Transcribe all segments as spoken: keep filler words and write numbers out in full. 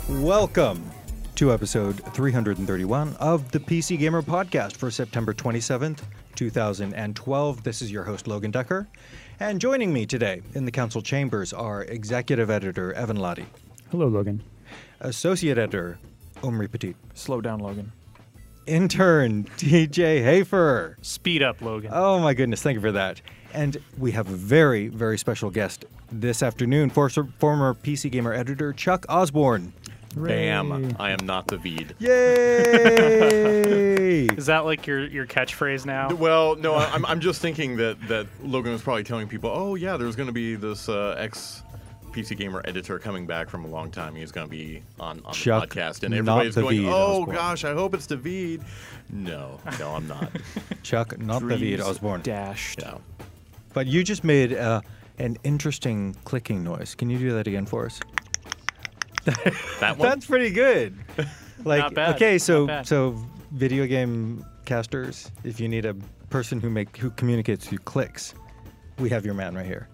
Welcome to episode three hundred thirty-one of the P C Gamer Podcast for September twenty-seventh, two thousand twelve. This is your host, Logan Decker. And joining me today in the council chambers are Executive Editor Evan Lottie. Hello, Logan. Associate Editor Omri Petit. Slow down, Logan. Intern T J Hafer. Speed up, Logan. Oh my goodness, thank you for that. And we have a very, very special guest this afternoon, for, former P C Gamer Editor Chuck Osborne. Bam! I am not the Veed. Yay! Is that like your, your catchphrase now? Well, no, I- I'm I'm just thinking that, that Logan was probably telling people, oh yeah, there's going to be this uh, ex P C Gamer editor coming back from a long time. He's going to be on, on the Chuck, podcast, and not everybody's going, David oh Osborne. gosh, I hope it's David. No, no, I'm not. Chuck, not David Osborne. Dashed. Yeah. But you just made uh, an interesting clicking noise. Can you do that again for us? That one. That's pretty good. Like, Not bad. okay, so Not bad. so video game casters, if you need a person who make who communicates through clicks, we have your man right here.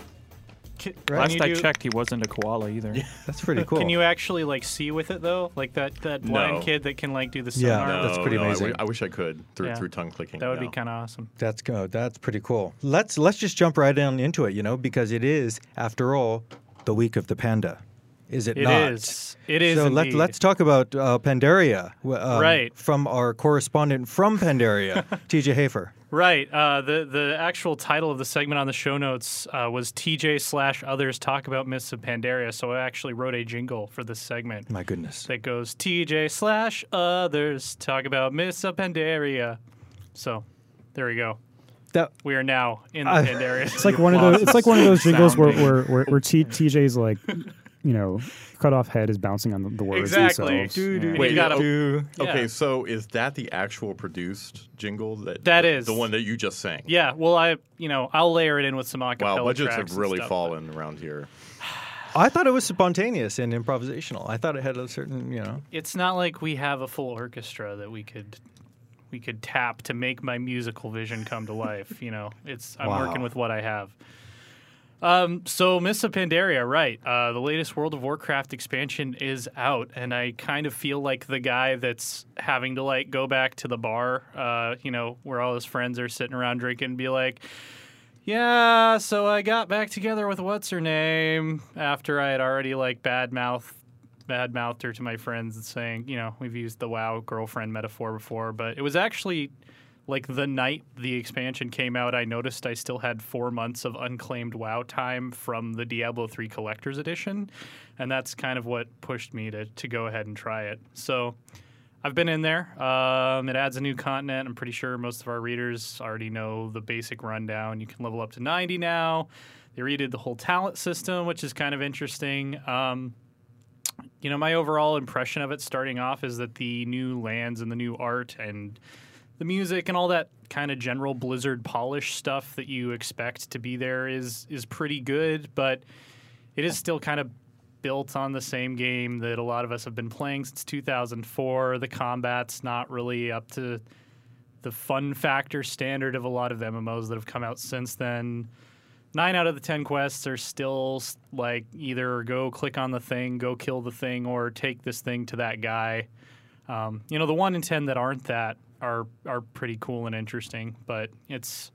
Can, Right. can Last you I do- checked, he wasn't a koala either. That's pretty cool. Can you actually like see with it though? Like that, that blind No. kid that can like do the Yeah. sonar? no, that's pretty no, I amazing. wi- I wish I could through Yeah. through tongue clicking. That would no. be kind of awesome. That's go. That's pretty cool. Let's let's just jump right down into it, you know, because it is, after all, the week of the panda. Is it It not? is. It is So let, indeed. let's talk about uh, Pandaria, w- um, Right. from our correspondent from Pandaria, T J Hafer. Right. Uh, the the actual title of the segment on the show notes uh, was T J slash others talk about myths of Pandaria. So I actually wrote a jingle for this segment My goodness. that goes T J slash others talk about myths of Pandaria. So there we go. That, We are now in the I- Pandaria. It's like one of those. It's like one of those jingles where Sounding. where where, where T, TJ's like, you know, cut off head is bouncing on the, the words Exactly. themselves. do, do, Yeah. Wait, you gotta- do. Yeah. Okay, so is that the actual produced jingle? That That the, is. the one that you just sang. Yeah, well, I you know I'll layer it in with some acapella Wow, budgets tracks have and really stuff, fallen around here. I thought it was spontaneous and improvisational. I thought it had a certain, you know. but It's not like we have a full orchestra that we could we could tap to make my musical vision come to life. You know, it's I'm Wow. working with what I have. Um, so Mists of Pandaria, right? Uh, the latest World of Warcraft expansion is out, and I kind of feel like the guy that's having to like go back to the bar, uh, you know, where all his friends are sitting around drinking, and be like, "Yeah, so I got back together with what's her name after I had already like bad mouth, bad mouthed her to my friends and saying, you know, we've used the WoW girlfriend metaphor before, but it was actually." Like the night the expansion came out, I noticed I still had four months of unclaimed WoW time from the Diablo three Collector's Edition, and that's kind of what pushed me to, to go ahead and try it. So I've been in there. Um, it adds a new continent. I'm pretty sure most of our readers already know the basic rundown. You can level up to ninety now. They redid the whole talent system, which is kind of interesting. Um, you know, my overall impression of it starting off is that the new lands and the new art and the music and all that kind of general Blizzard polish stuff that you expect to be there is is pretty good, but it is still kind of built on the same game that a lot of us have been playing since two thousand four. The combat's not really up to the fun factor standard of a lot of the M M Os that have come out since then. Nine out of the ten quests are still like either go click on the thing, go kill the thing, or take this thing to that guy. Um, you know, the one in ten that aren't that are are pretty cool and interesting, but it's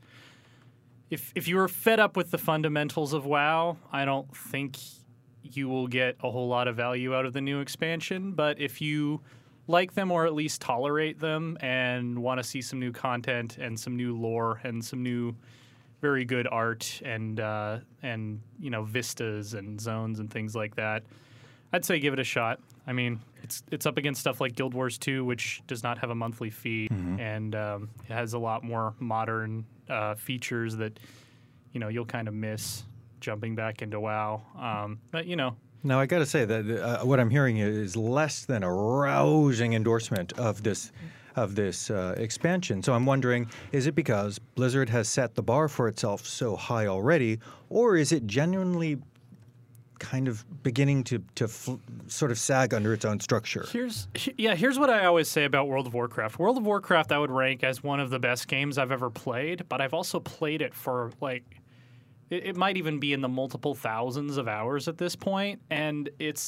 if if you were fed up with the fundamentals of WoW, I don't think you will get a whole lot of value out of the new expansion. But if you like them or at least tolerate them and want to see some new content and some new lore and some new very good art and uh, and you know vistas and zones and things like that, I'd say give it a shot. I mean, it's it's up against stuff like Guild Wars two, which does not have a monthly fee, Mm-hmm. and um, it has a lot more modern uh, features that you know you'll kind of miss jumping back into WoW. Um, but you know, Now, I got to say that uh, what I'm hearing is less than a rousing endorsement of this of this uh, expansion. So I'm wondering, is it because Blizzard has set the bar for itself so high already, or is it genuinely kind of beginning to to fl- sort of sag under its own structure? Here's he- yeah, here's what I always say about World of Warcraft. World of Warcraft I would rank as one of the best games I've ever played, but I've also played it for like it, it might even be in the multiple thousands of hours at this point, and it's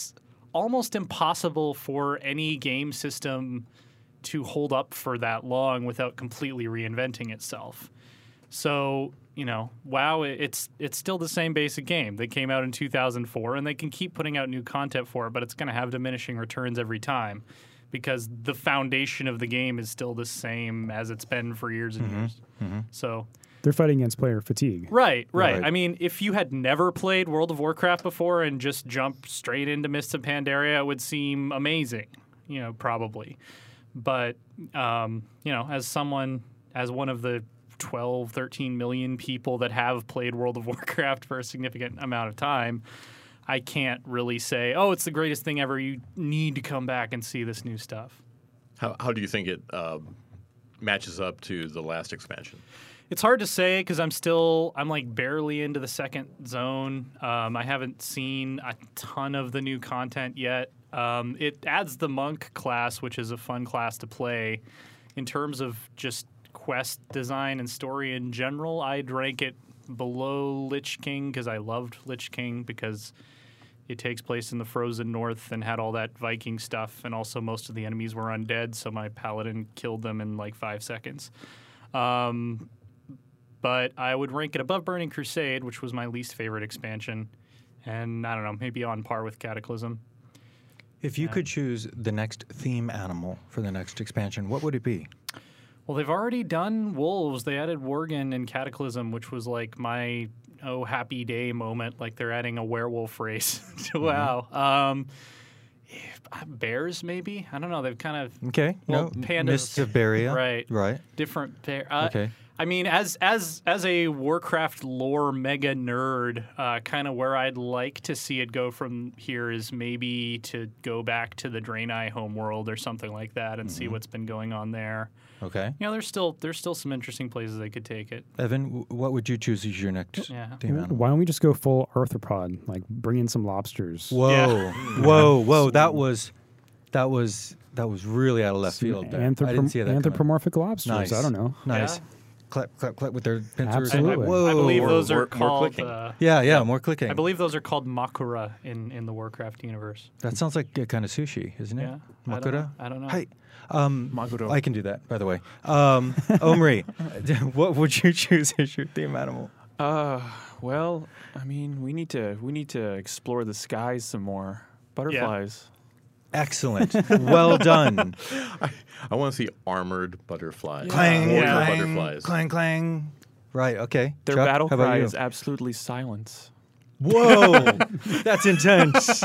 almost impossible for any game system to hold up for that long without completely reinventing itself. So, you know, WoW, it's it's still the same basic game. They came out in two thousand four, and they can keep putting out new content for it, but it's going to have diminishing returns every time because the foundation of the game is still the same as it's been for years and Mm-hmm. years. Mm-hmm. So, They're fighting against player fatigue. right, right, Right. I mean, if you had never played World of Warcraft before and just jumped straight into Mists of Pandaria, it would seem amazing, you know, probably. But, um, you know, as someone, as one of the twelve, thirteen million people that have played World of Warcraft for a significant amount of time, I can't really say, oh, it's the greatest thing ever. You need to come back and see this new stuff. How, how do you think it uh, matches up to the last expansion? It's hard to say because I'm still, I'm like barely into the second zone. Um, I haven't seen a ton of the new content yet. Um, it adds the monk class, which is a fun class to play. In terms of just quest design and story in general, I'd rank it below Lich King because I loved Lich King because it takes place in the frozen north and had all that Viking stuff, and also most of the enemies were undead, so my paladin killed them in like five seconds. Um, but I would rank it above Burning Crusade, which was my least favorite expansion, and I don't know, maybe on par with Cataclysm. If you Yeah. could choose the next theme animal for the next expansion, what would it be? Well, they've already done wolves. They added Worgen and Cataclysm, which was like my oh happy day moment. Like they're adding a werewolf race to WoW. Um, eh, bears, maybe? I don't know. They've kind of Okay, Well, no, pandas- Mists of Baria, Right. right? different bear. Uh, Okay. I mean, as as as a Warcraft lore mega nerd, uh, kind of where I'd like to see it go from here is maybe to go back to the Draenei homeworld or something like that and see what's been going on there. Okay. You know, there's still there's still some interesting places they could take it. Evan, w- what would you choose as your next Yeah. theme animal? Why don't we just go full arthropod? Like bring in some lobsters. Whoa, Yeah. whoa, whoa! That was, that was, that was really out of left Some field. There. anthropom- I didn't see that coming. anthropomorphic lobsters. Nice. I don't know. Nice. Yeah. Clap, clap, clap with their pincers. Absolutely. Whoa. I believe More- those more- are more called. clicking. Uh, Yeah, yeah, more clicking. I believe those are called makura in, in the Warcraft universe. that sounds like a kind of sushi, isn't it? Yeah, I don't Makura. know. I don't know. Hey, um, Maguro. I can do that, by the way. Um, Omri, what would you choose as your theme animal? Uh, well, I mean, we need to we need to explore the skies some more. Butterflies. Excellent. Well done. I want to see armored butterflies. Clang, Warrior Yeah. clang, butterflies. clang, clang. Right. Okay. Their Chuck, battle how about cry you? is absolutely silence. Whoa, that's intense.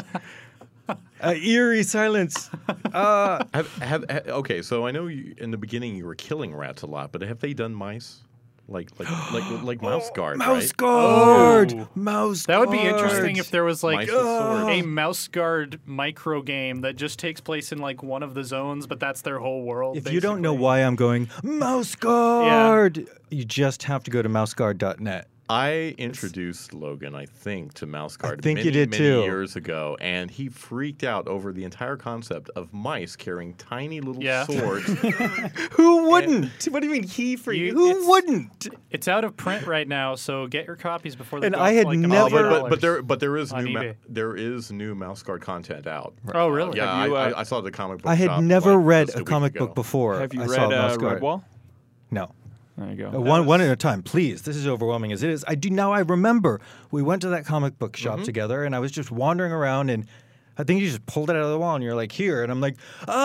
Uh, eerie silence. Uh, Have, have, ha- okay, so I know you, in the beginning you were killing rats a lot, but have they done mice? Like like like like mouse guard, mouse right? guard. Oh. Mouse. That would be guard. interesting if there was like Mice with swords. a mouse guard micro game that just takes place in like one of the zones, but that's their whole world. If you don't know basically. why I'm going mouse guard, you just have to go to mouse guard dot net. I introduced Logan, I think, to mouse guard think many, you did many too. years ago, and he freaked out over the entire concept of mice carrying tiny little Yeah. swords. Who wouldn't? What do you mean he for You- you? Who it's- wouldn't? It's out of print right now, so get your copies before they And go I for, had like, a never- million but, but but dollars. there but there is on new ma- eBay. there is new mouse guard content out. Oh, really? Yeah, Have you, I, uh, I, I saw the comic book. I had shop, never like, read just a week comic ago. book before. Have you I saw read mouse uh, guard. Redwall? No. There you go. Uh, one one at a time, please. This is overwhelming as it is. I do now. I remember we went to that comic book shop Mm-hmm. together, and I was just wandering around, and I think you just pulled it out of the wall, and you're like, "Here," and I'm like,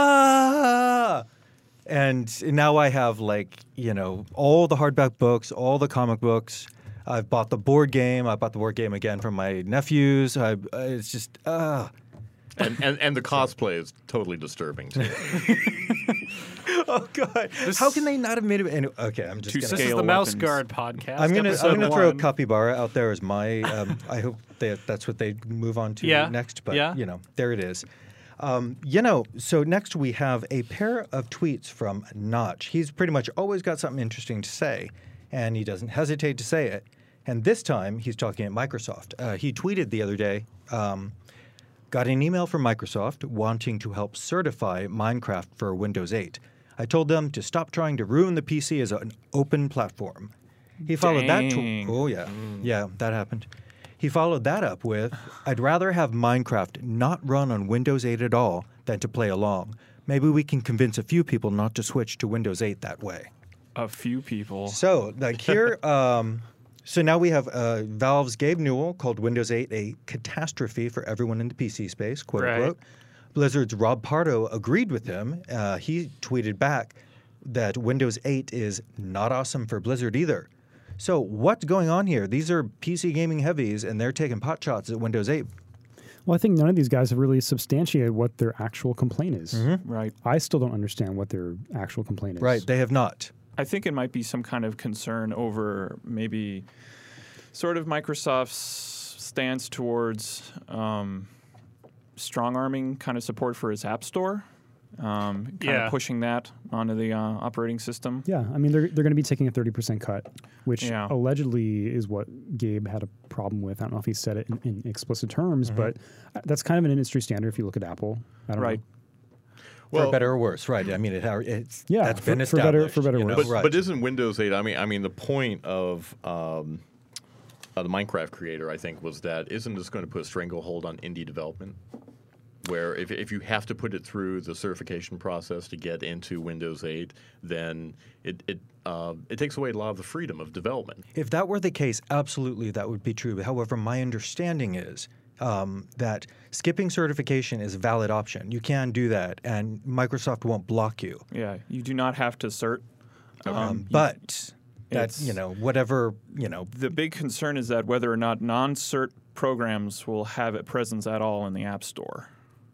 "Ah!" And now I have like you know all the hardback books, all the comic books. I've bought the board game. I bought the board game again from my nephews. I, uh, it's just ah. and, and and the cosplay is totally disturbing too. Oh God! How can they not have made it? Any- okay, I'm just Two gonna. This is scale the Mouse weapons. Guard podcast. I'm gonna episode I'm gonna throw one. Capybara out there as my. Um, I hope that that's what they move on to Yeah, next. But yeah. you know, there it is. Um, you know, so next we have a pair of tweets from Notch. He's pretty much always got something interesting to say, and he doesn't hesitate to say it. And this time he's talking at Microsoft. Uh, he tweeted the other day. Um, Got an email from Microsoft wanting to help certify Minecraft for Windows eight. I told them to stop trying to ruin the P C as an open platform. He followed that. Dang. Tw- oh yeah, yeah, that happened. He followed that up with, I'd rather have Minecraft not run on Windows eight at all than to play along. Maybe we can convince a few people not to switch to Windows eight that way. A few people. So, like here, um, so now we have uh, Valve's Gabe Newell called Windows eight a catastrophe for everyone in the P C space, quote Right. unquote. Blizzard's Rob Pardo agreed with him. Uh, he tweeted back that Windows eight is not awesome for Blizzard either. So what's going on here? These are P C gaming heavies, and they're taking pot shots at Windows eight. Well, I think none of these guys have really substantiated what their actual complaint is. Right. I still don't understand what their actual complaint is. Right, they have not. I think it might be some kind of concern over maybe sort of Microsoft's stance towards um, strong-arming kind of support for its App Store, um, kind Yeah. of pushing that onto the uh, operating system. Yeah, I mean, they're, they're going to be taking a thirty percent cut, which Yeah. allegedly is what Gabe had a problem with. I don't know if he said it in, in explicit terms, but uh, that's kind of an industry standard if you look at Apple. I don't Right. know. For better or worse, right? I mean, it, it's Yeah, that's for- been for better- established. for better or you know, worse. But, right. but isn't Windows eight? I mean, I mean, the point of um, uh, the Minecraft creator, I think, was that isn't this going to put a stranglehold on indie development? Where if if you have to put it through the certification process to get into Windows eight, then it it uh, it takes away a lot of the freedom of development. If that were the case, absolutely that would be true. However, my understanding is um, that skipping certification is a valid option. You can do that, and Microsoft won't block you. Yeah, you do not have to cert. Um, but that it's- you know whatever you know. The big concern is that whether or not non-cert programs will have a presence at all in the App Store.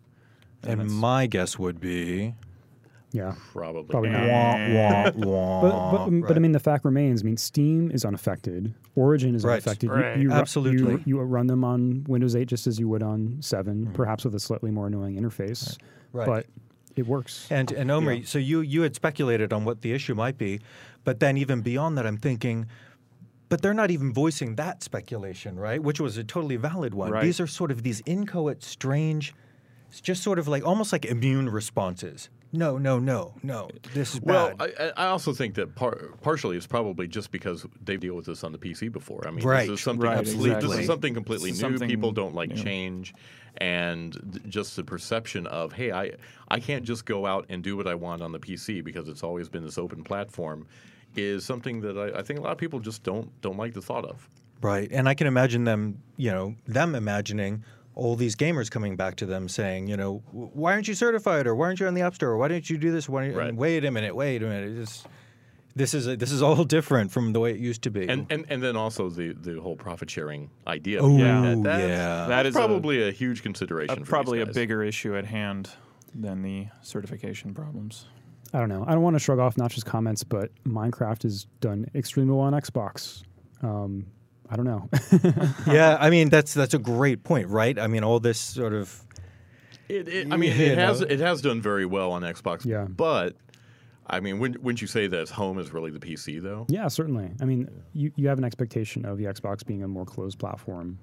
And it's- my guess would be Yeah. Probably. Probably not. wah, wah, wah. But, but, but I Right. mean, the fact remains. I mean, Steam is unaffected. Origin is Right. unaffected. You- Right. You, ru- Absolutely. You, you run them on Windows eight just as you would on seven, perhaps with a slightly more annoying interface. Right. But it works. And and Omri, so you you had speculated on what the issue might be, but then even beyond that, I'm thinking, but they're not even voicing that speculation, right? Which was a totally valid one. Right. These are sort of these inchoate, strange, it's just sort of like almost like immune responses. No, no, no, no. This is Well, bad. I, I also think that par- partially it's probably just because they deal with this on the P C before. I mean, Right. this is something Right, absolutely, this exactly. is something completely This is new. something People don't like new. change, and th- just the perception of, hey, I I can't just go out and do what I want on the P C because it's always been this open platform, is something that I, I think a lot of people just don't don't like the thought of. Right. And I can imagine them, you know, them imagining all these gamers coming back to them saying, you know, why aren't you certified, or why aren't you on the App Store, or why didn't you do this? Why don't you, Right. wait a minute, wait a minute. It's, this is a, this is all different from the way it used to be. And and, and then also the, the whole profit sharing idea. Oh, yeah, that's, yeah. That is a- probably a, huge consideration. Uh, for these probably a guys. bigger issue at hand than the certification problems. I don't know. I don't want to shrug off Notch's comments, but Minecraft has done extremely well on Xbox. Um, I don't know. yeah, I mean that's that's a great point, right? I mean all this sort of It, it, I mean, You it has know. it has done very well on Xbox. Yeah. But I mean, wouldn't, wouldn't you say that home is really the P C though? Yeah, certainly. I mean, you, you have an expectation of the Xbox being a more closed platform.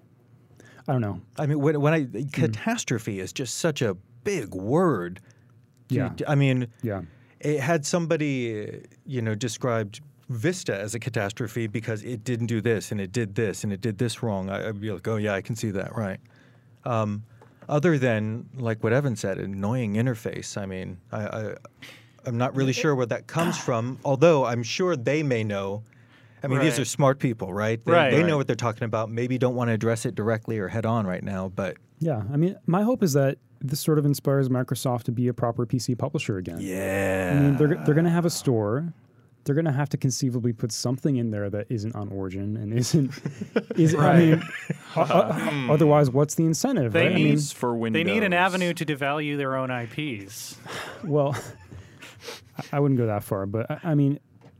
I don't know. I mean when, when I catastrophe is just such a big word. to- Yeah. I mean Yeah. it had somebody you know described Vista as a catastrophe because it didn't do this and it did this and it did this wrong. I, I'd be like, oh yeah, I can see that, right? Um, other than like what Evan said, an annoying interface. I mean, I, I I'm not really sure where that comes from. Although I'm sure they may know. I mean, these Right. are smart people, right? They, Right. they Right. know what they're talking about. Maybe don't want to address it directly or head on right now, but Yeah. I mean, my hope is that this sort of inspires Microsoft to be a proper P C publisher again. yeah. I mean, they're, they're going to have a store. They're going to have to conceivably put something in there that isn't on Origin and isn't. is I mean, o- o- otherwise, what's the incentive? They right? I mean, need- Needs for Windows. They need an avenue to devalue their own I Ps. well, I- I wouldn't go that far, but I, I mean,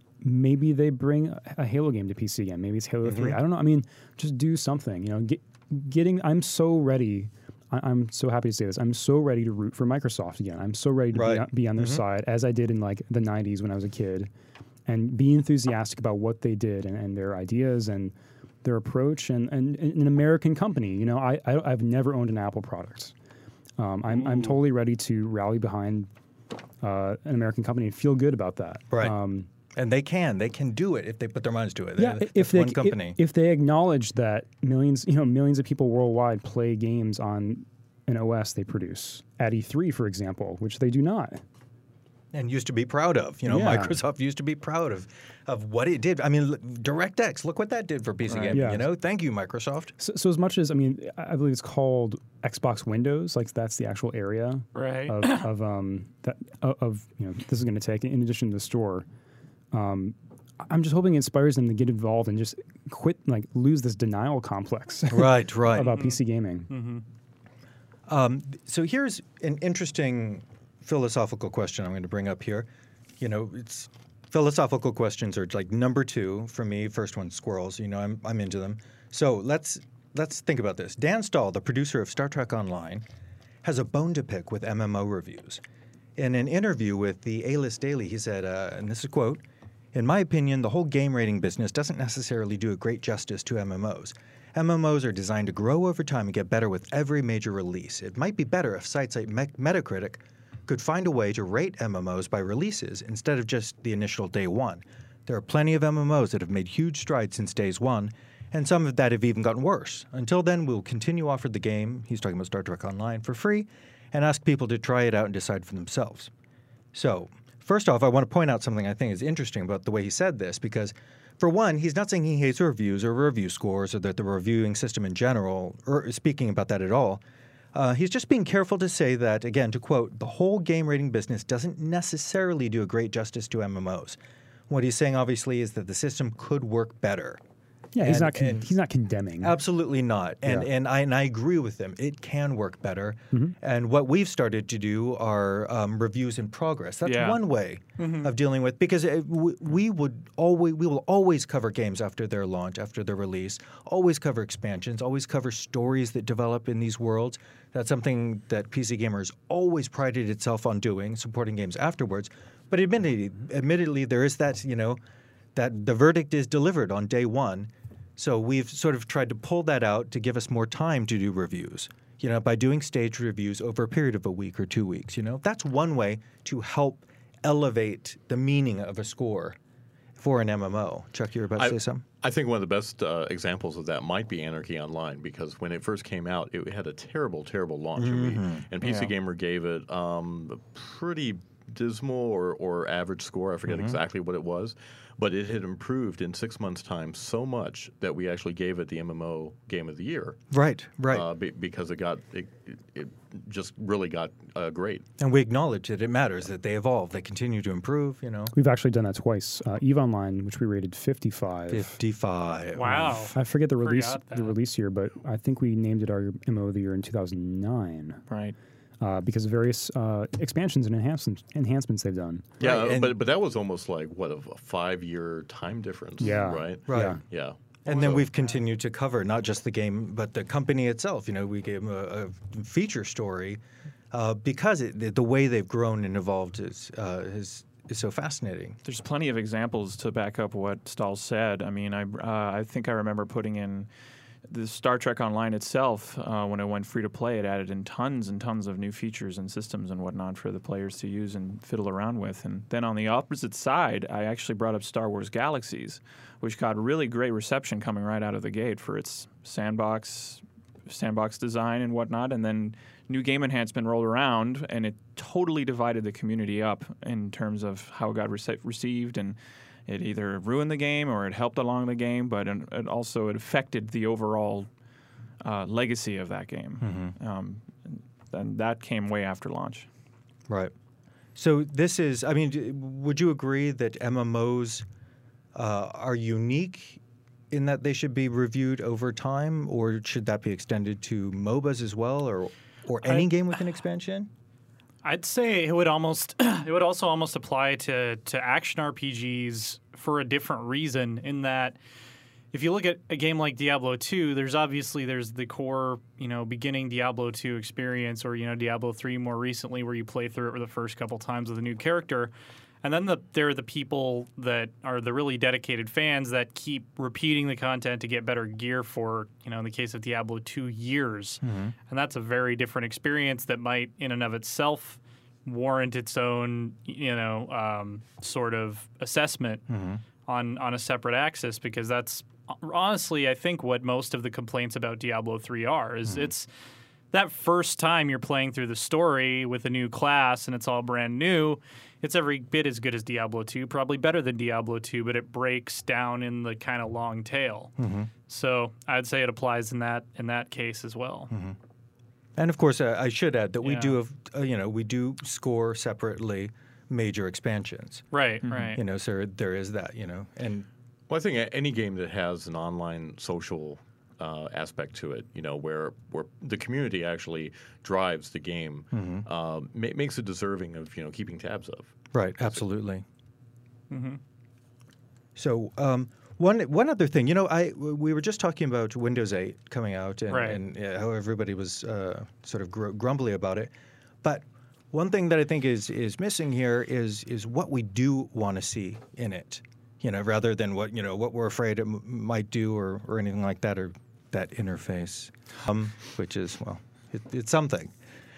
maybe they bring a- a Halo game to P C again. Maybe it's Halo three. I don't know. I mean, just do something. You know, get, getting. I'm so ready. I, I'm so happy to say this. I'm so ready to root for Microsoft again. I'm so ready to be, Right. on, be on their side, as I did in like the nineties when I was a kid, and be enthusiastic about what they did and, and their ideas and their approach and, and, and an American company. You know, I, I I've never owned an Apple product. Um, I'm I'm totally ready to rally behind uh, an American company and feel good about that. Right. Um, And they can. They can do it if they put their minds to it. Yeah, That's if they one company. If, if they acknowledge that millions, you know, millions of people worldwide play games on an O S they produce at E three, for example, which they do not. And used to be proud of. You know, Yeah. Microsoft used to be proud of of what it did. I mean, l- DirectX, look what that did for P C Right. gaming. Yeah. You know, thank you, Microsoft. So, so as much as I mean, I I believe it's called Xbox Windows. Like that's the actual area Right. of, of um that of, of you know this is going to take in addition to the store. Um, I'm just hoping it inspires them to get involved and just quit, like lose this denial complex Right, right. about P C gaming. Mm-hmm. Um, so here's an interesting philosophical question I'm going to bring up here. You know, it's philosophical questions are like number two for me. First one, squirrels. You know, I'm I'm into them. So let's let's think about this. Dan Stahl, the producer of Star Trek Online, has a bone to pick with M M O reviews. In an interview with the A-List Daily, he said, uh, and this is a quote, "In my opinion, the whole game rating business doesn't necessarily do a great justice to M M Os. M M Os are designed to grow over time and get better with every major release. It might be better if sites like Me- Metacritic could find a way to rate M M Os by releases instead of just the initial day one. There are plenty of M M Os that have made huge strides since days one, and some of that have even gotten worse. Until then, we'll continue offer the game," he's talking about Star Trek Online, "for free, and ask people to try it out and decide for themselves." So, first off, I want to point out something I think is interesting about the way he said this, because for one, he's not saying he hates reviews or review scores or that the reviewing system in general, or speaking about that at all. Uh, he's just being careful to say that, again, to quote, "the whole game rating business doesn't necessarily do a great justice to M M Os." What he's saying, obviously, is that the system could work better. Yeah, he's And- not con- and- he's not condemning. Absolutely not. And Yeah. and I and I agree with him. It can work better. Mm-hmm. And what we've started to do are um, reviews in progress. That's Yeah. one way of dealing with, because it, w- we would always we will always cover games after their launch, after their release. Always cover expansions. Always cover stories that develop in these worlds. That's something that P C Gamers always prided itself on doing, supporting games afterwards. But admittedly, admittedly, there is that you know that the verdict is delivered on day one. So we've sort of tried to pull that out to give us more time to do reviews, you know, by doing staged reviews over a period of a week or two weeks, you know. That's one way to help elevate the meaning of a score for an M M O. Chuck, you're about to I, say something? I think one of the best uh, examples of that might be Anarchy Online, because when it first came out, it had a terrible, terrible launch. And, we, and P C Yeah. Gamer gave it um, a pretty dismal or, or average score. I forget exactly what it was. But it had improved in six months' time so much that we actually gave it the M M O Game of the Year. Right, right. Uh, be, because it got it, it, it just really got uh, great. and we acknowledge that it matters, that they evolve, they continue to improve, you know. We've actually done that twice. Uh, EVE Online, which we rated fifty-five. fifty-five. Wow. I forget the release Forgot the that. release year, but I think we named it our M M O of the year in two thousand nine Right. uh, because of various uh, expansions and enhancements enhancements they've done. Yeah, Right, and- but but that was almost like what a, a five-year time difference. Yeah. Right. Right. Yeah. Yeah. And then So- we've continued to cover not just the game, but the company itself. You know, we gave them a, a feature story uh, because it, the, the way they've grown and evolved is, uh, is is so fascinating. There's plenty of examples to back up what Stahl said. I mean, I uh, I think I remember putting in the Star Trek Online itself uh, when it went free to play. It added in tons and tons of new features and systems and whatnot for the players to use and fiddle around with. And then on the opposite side, I actually brought up Star Wars Galaxies, which got really great reception coming right out of the gate for its sandbox sandbox design and whatnot. And then new game enhancement rolled around, and it totally divided the community up in terms of how it got rece- received, and it either ruined the game or it helped along the game, but it, it also it affected the overall uh, legacy of that game. Um, and that came way after launch. Right. So this is, I mean, d- would you agree that M M Os uh, are unique in that they should be reviewed over time, or should that be extended to M O B As as well, or or any I- game with an expansion? I'd say it would almost it would also almost apply to to action R P Gs for a different reason, in that if you look at a game like Diablo two, there's obviously there's the core, you know, beginning Diablo two experience, or, you know, Diablo three more recently, where you play through it the first couple times with a new character. And then the, there are the people that are the really dedicated fans that keep repeating the content to get better gear for, you know, in the case of Diablo two, years. And that's a very different experience that might, in and of itself, warrant its own, you know, um, sort of assessment Mm-hmm. on on a separate axis, because that's honestly, I think, what most of the complaints about Diablo three are. Is Mm-hmm. it's that first time you're playing through the story with a new class and it's all brand new. It's every bit as good as Diablo two, probably better than Diablo two, but it breaks down in the kind of long tail. Mm-hmm. So I'd say it applies in that in that case as well. Mm-hmm. And of course, uh, I should add that we Yeah. do have, uh, you know, we do score separately major expansions. Right, right. You know, so there is that, you know, and Well, I think a- any game that has an online social uh, aspect to it, you know, where where the community actually drives the game, uh, ma- makes it deserving of, you know, keeping tabs of. right, absolutely. Mm-hmm. So um, one one other thing, you know, I we were just talking about Windows eight coming out and, Right. and uh, how everybody was uh, sort of gr- grumbly about it, but one thing that I think is is missing here is is what we do want to see in it, you know, rather than what you know what we're afraid it m- might do or or anything like that, or that interface, um, which is well, it, it's something.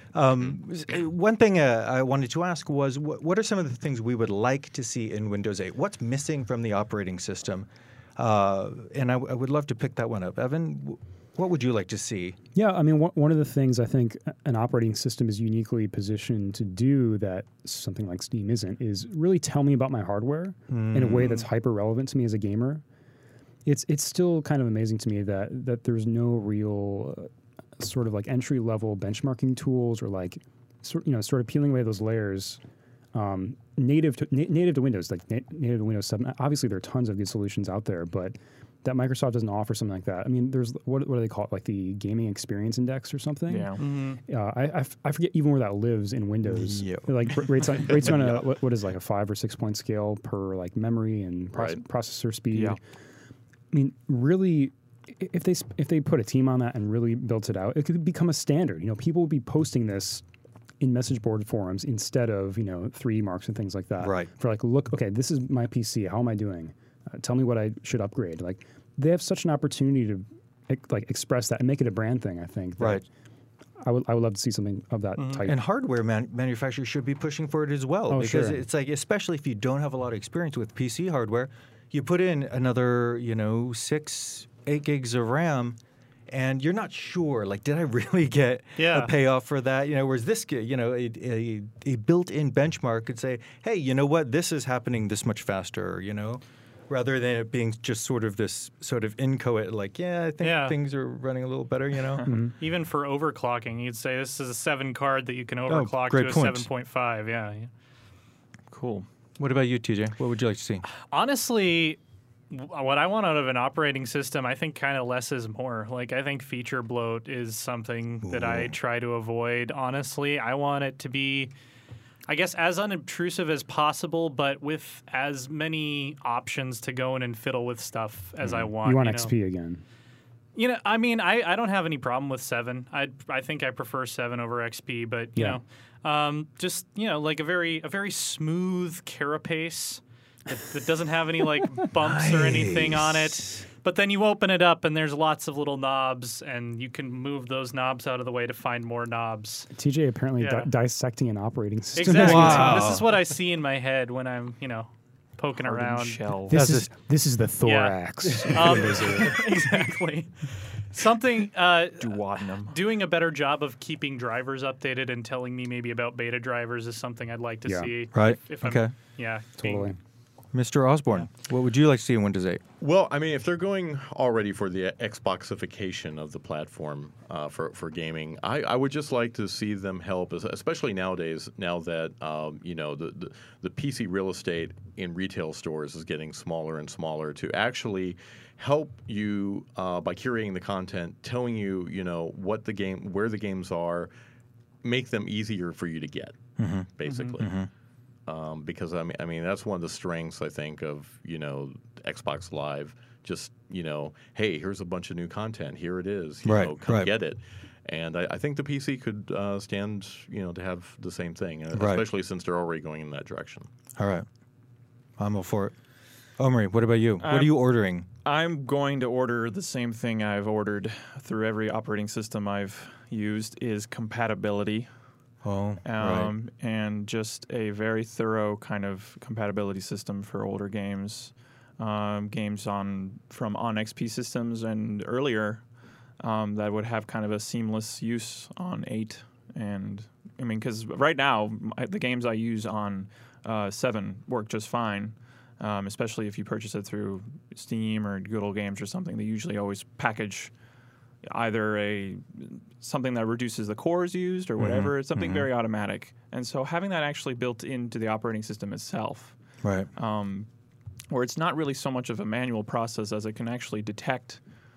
Um, s- uh, one thing uh, I wanted to ask was, wh- what are some of the things we would like to see in Windows eight? What's missing from the operating system? Uh, and I, w- I would love to pick that one up. Evan, w- what would you like to see? Yeah, I mean, one one of the things I think an operating system is uniquely positioned to do that something like Steam isn't is really tell me about my hardware in a way that's hyper relevant to me as a gamer. It's it's still kind of amazing to me that that there's no real uh, sort of like entry level benchmarking tools or like sort you know sort of peeling away those layers. Um, native to na- native to Windows, like na- native to Windows seven. Obviously, there are tons of good solutions out there, but that Microsoft doesn't offer something like that. I mean, there's what what do they call it, like the Gaming Experience Index or something? Yeah. Mm-hmm. Uh, I, I, f- I forget even where that lives in Windows. Yep. It, Like r- rates on rates on a what, what is like a five or six point scale per like memory and proce- Right. processor speed. Yeah. I mean, really, i- if they sp- if they put a team on that and really built it out, it could become a standard. You know, people would be posting this in message board forums instead of you know three D marks and things like that. Right. For like, look, okay, this is my P C. How am I doing? Uh, tell me what I should upgrade. Like, they have such an opportunity to ex- like express that and make it a brand thing. I think. that Right. I would I would love to see something of that type. And hardware man- manufacturers should be pushing for it as well, Oh, because sure. it's like, especially if you don't have a lot of experience with P C hardware, you put in another, you know, six, eight gigs of RAM, and you're not sure, like, did I really get Yeah. a payoff for that? You know, whereas this, g- you know, a, a, a built-in benchmark could say, hey, you know what, this is happening this much faster, you know, rather than it being just sort of this sort of inchoate, like, yeah, I think Yeah. things are running a little better, you know. Mm-hmm. Even for overclocking, you'd say this is a seven card that you can overclock Oh, great to a point. seven point five. Yeah. yeah. Cool. What about you, T J? What would you like to see? Honestly, w- what I want out of an operating system, I think kind of less is more. Like, I think feature bloat is something that I try to avoid. Honestly, I want it to be, I guess, as unobtrusive as possible, but with as many options to go in and fiddle with stuff as I want. you want know? X P again? You know, I mean, I, I don't have any problem with seven. I I think I prefer seven over X P, but you Yeah. know, um, just you know, like a very a very smooth carapace that, that doesn't have any like bumps or anything on it. But then you open it up and there's lots of little knobs, and you can move those knobs out of the way to find more knobs. T J apparently Yeah. di- dissecting an operating system. Exactly. Wow. This is what I see in my head when I'm you know poking Hardened around. shell. This That's is this is the thorax. of Um, Windows eight. exactly. Something. Uh, Duodenum. Doing a better job of keeping drivers updated and telling me maybe about beta drivers is something I'd like to Yeah. see. Right. If, if I'm- Okay. yeah. being- Totally. Mister Osborne, what would you like to see in Windows eight? Well, I mean, if they're going already for the Xboxification of the platform uh, for for gaming, I, I would just like to see them help, es- especially nowadays. Now that um, you know the, the the P C real estate in retail stores is getting smaller and smaller, to actually help you uh, by curating the content, telling you you know what the game, where the games are, make them easier for you to get, basically. Um, because I mean, I mean that's one of the strengths I think of you know Xbox Live. Just you know, hey, here's a bunch of new content. Here it is. You Right, know, come right. get it. And I, I think the P C could uh, stand you know to have the same thing, uh, Right. especially since they're already going in that direction. All right. I'm all for it. Omri, what about you? what are I'm- you ordering? I'm going to order the same thing I've ordered through every operating system I've used is compatibility. Oh, right. um, and just a very thorough kind of compatibility system for older games, um, games on from on X P systems and earlier um, that would have kind of a seamless use on eight. And I mean, because right now I, the games I use on uh, seven work just fine, um, especially if you purchase it through Steam or Good Old Games or something. They usually always package either a something that reduces the cores used or whatever. Mm-hmm. It's something Mm-hmm. very automatic. And so having that actually built into the operating system itself, Right. um, where it's not really so much of a manual process as it can actually detect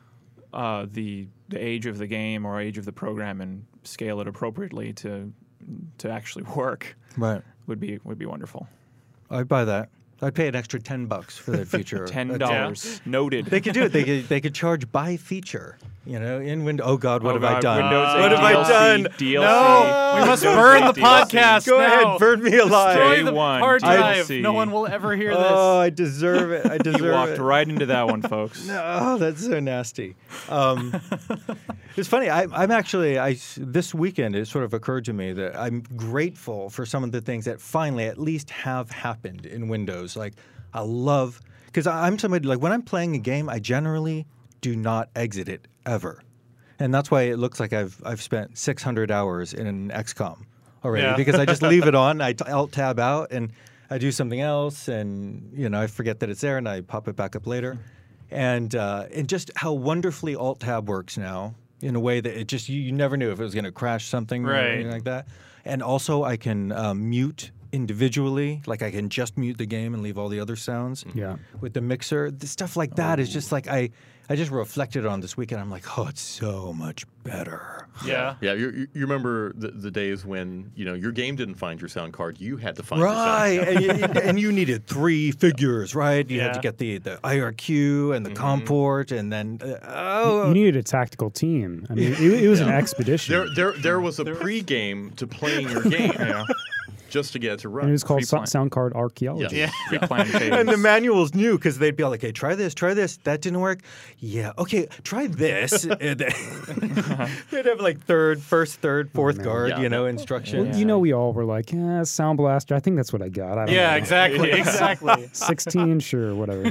uh, the the age of the game or age of the program and scale it appropriately to to actually work Right. would be would be wonderful. I'd buy that. I'd pay an extra ten bucks for that feature. Ten dollars noted. They could do it. They could. They could charge by feature. You know, in Windows. Oh God, what Oh, have I God, done? Windows what eight have I D L C, done? D L C. No, We must Windows burn eight the D L C. podcast. Go now. ahead, burn me alive. Destroy Day the one, hard D L drive. C. No one will ever hear this. Oh, I deserve it. I He deserve walked it. right into that one, folks. Oh, that's so nasty. Um, it's funny. I, I'm actually. I this weekend it sort of occurred to me that I'm grateful for some of the things that finally at least have happened in Windows. Like I love because I'm somebody like when I'm playing a game, I generally do not exit it ever, and that's why it looks like I've I've spent six hundred hours in an X COM already Yeah. because I just leave it on. I t- Alt tab out and I do something else, and you know I forget that it's there, and I pop it back up later. And uh, and just how wonderfully Alt Tab works now in a way that it just you, you never knew if it was going to crash something or Right. anything like that. And also I can um, mute individually, like I can just mute the game and leave all the other sounds. Yeah. With the mixer, the stuff like that is just like I I just reflected on this weekend. I'm like, oh, it's so much better. Yeah. Yeah, you, you you remember the, the days when you know your game didn't find your sound card, you had to find Right, your sound and, you, and you needed three figures, right? You had to Yeah. get the, the I R Q and the COM port, and then uh, oh, You needed a tactical team. I mean, it, it was an expedition. There, there, there was a pre-game to playing your game, just to get it to run. and it was called Pre-plan. so- Sound Card Archaeology. Yeah. Yeah. Pre-planned phase. And the manuals knew because they'd be like, "Okay, try this, try this. That didn't work. Yeah, okay, try this." And then- they'd have like third, first, third, fourth man. guard, Yeah. you know, Well, instructions. you know, we all were like, yeah, Sound Blaster. I think that's what I got. I don't Yeah, know. exactly. Exactly. sixteen, sure, whatever.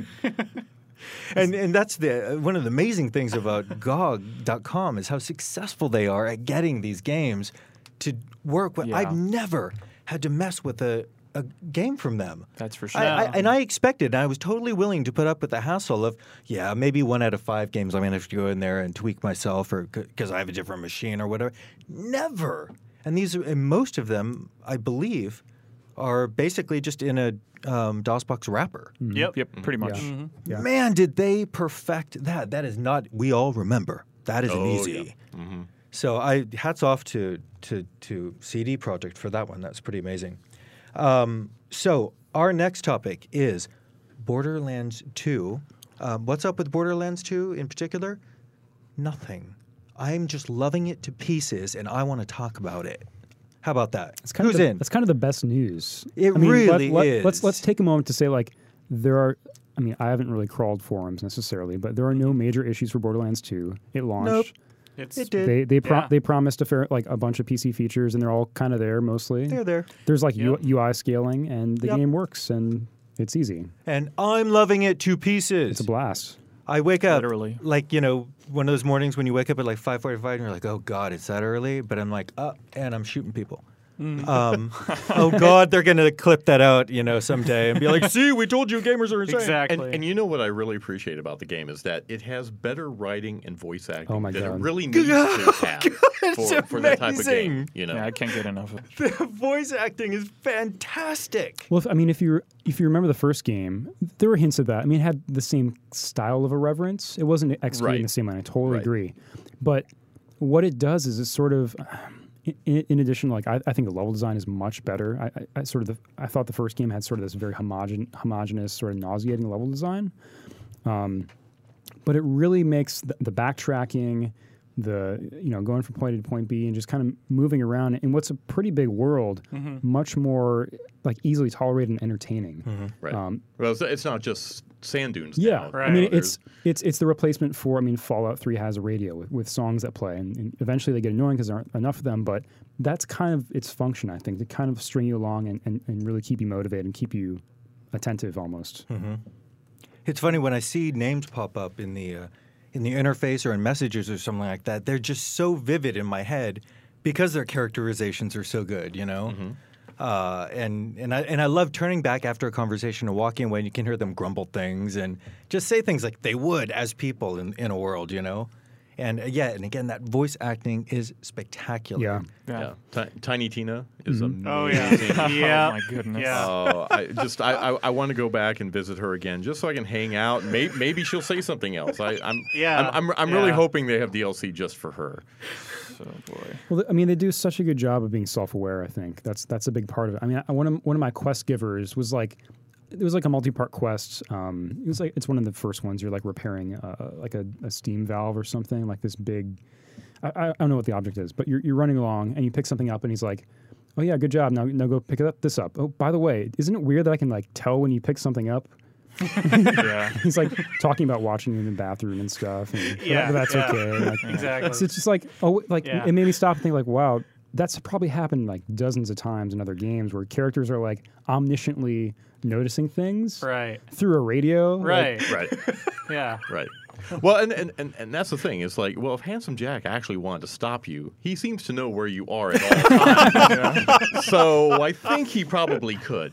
And and that's the one of the amazing things about G O G dot com is how successful they are at getting these games to work. With, Yeah. I've never had to mess with a, a game from them. That's for sure. I, I, and I expected, and I was totally willing to put up with the hassle of, yeah, maybe one out of five games I'm going to have to go in there and tweak myself or because I have a different machine or whatever. Never. And these, are, and most of them, I believe, are basically just in a um, DOSBox wrapper. Yep. Yep, pretty much. Yeah. Yeah. Man, did they perfect that? That is not. We all remember that isn't Oh, easy. yeah. So I hats off to to to C D Projekt for that one. That's pretty amazing. Um, so our next topic is Borderlands two. Um, what's up with Borderlands two in particular? Nothing. I'm just loving it to pieces, and I want to talk about it. How about that? It's kind Who's of the, in? That's kind of the best news. It I mean, really let, is. Let's let's take a moment to say like there are. I mean, I haven't really crawled forums necessarily, but there are no major issues for Borderlands two. It launched. Nope. It's It did. They they pro- Yeah. they promised a fair like a bunch of P C features, and they're all kind of there mostly. They're there. There's like Yep. U- UI scaling, and the Yep. game works, and it's easy. And I'm loving it to pieces. It's a blast. I wake up Literally. like, you know, one of those mornings when you wake up at like five forty-five and you're like, oh, God, it's that early? But I'm like, uh, and I'm shooting people. Um, oh, God, they're going to clip that out, you know, someday and be like, see, we told you gamers are insane. exactly. And, and you know what I really appreciate about the game is that it has better writing and voice acting Oh my than God. it really needs to have it's for, for that type of amazing. game. You know, Yeah, I can't get enough of it. The voice acting is fantastic. Well, if, I mean, if you if you remember the first game, there were hints of that. I mean, it had the same style of irreverence. It wasn't executed Right. in the same way. I totally Right. agree. But what it does is it sort of, in, in addition, like I, I think the level design is much better. I, I, I sort of the, I thought the first game had sort of this very homogen, homogenous, sort of nauseating level design. Um, but it really makes the, the backtracking, the you know going from point A to point B and just kind of moving around in what's a pretty big world, Mm-hmm. much more like easily tolerated and entertaining. Right. Um, well, it's, it's not just sand dunes. Yeah, now. Right. I mean There's- it's it's it's the replacement for I mean Fallout three has a radio with, with songs that play, and, and eventually they get annoying because there aren't enough of them. But that's kind of its function, I think, to kind of string you along and, and, and really keep you motivated and keep you attentive almost. It's funny when I see names pop up in the uh, in the interface or in messages or something like that. They're just so vivid in my head because their characterizations are so good, you know. Uh, and and I and I love turning back after a conversation and walking away, and you can hear them grumble things and just say things like they would as people in, in a world, you know. And uh, yeah, and again, that voice acting is spectacular. Yeah. Yeah. Yeah. Ti- Tiny Tina is amazing. Oh yeah, yeah. Oh my goodness. Yeah. Uh, I just I, I, I want to go back and visit her again just so I can hang out. Maybe, maybe she'll say something else. I, I'm Yeah, I'm I'm, I'm really yeah. hoping they have D L C just for her. So boy. Well, th- I mean, they do such a good job of being self-aware. I think that's that's a big part of it. I mean, I, one of one of my quest givers was like, it was like a multi-part quest. Um, it was like it's one of the first ones. You're like repairing uh, like a, a steam valve or something, like this big. I, I don't know what the object is, but you're you're running along and you pick something up, and he's like, "Oh yeah, good job. Now now go pick it up, this up. Oh, by the way, isn't it weird that I can like tell when you pick something up?" Yeah. He's like talking about watching you in the bathroom and stuff. And, Yeah, but that's yeah. okay. Like, Exactly. so it's just like, oh, like Yeah. it made me stop and think, like, wow, that's probably happened like dozens of times in other games where characters are like omnisciently noticing things Right. through a radio. like- Right. Right. Yeah. Right. Well, and, and, and, and that's the thing. It's like, well, if Handsome Jack actually wanted to stop you, he seems to know where you are at all times. So I think he probably could.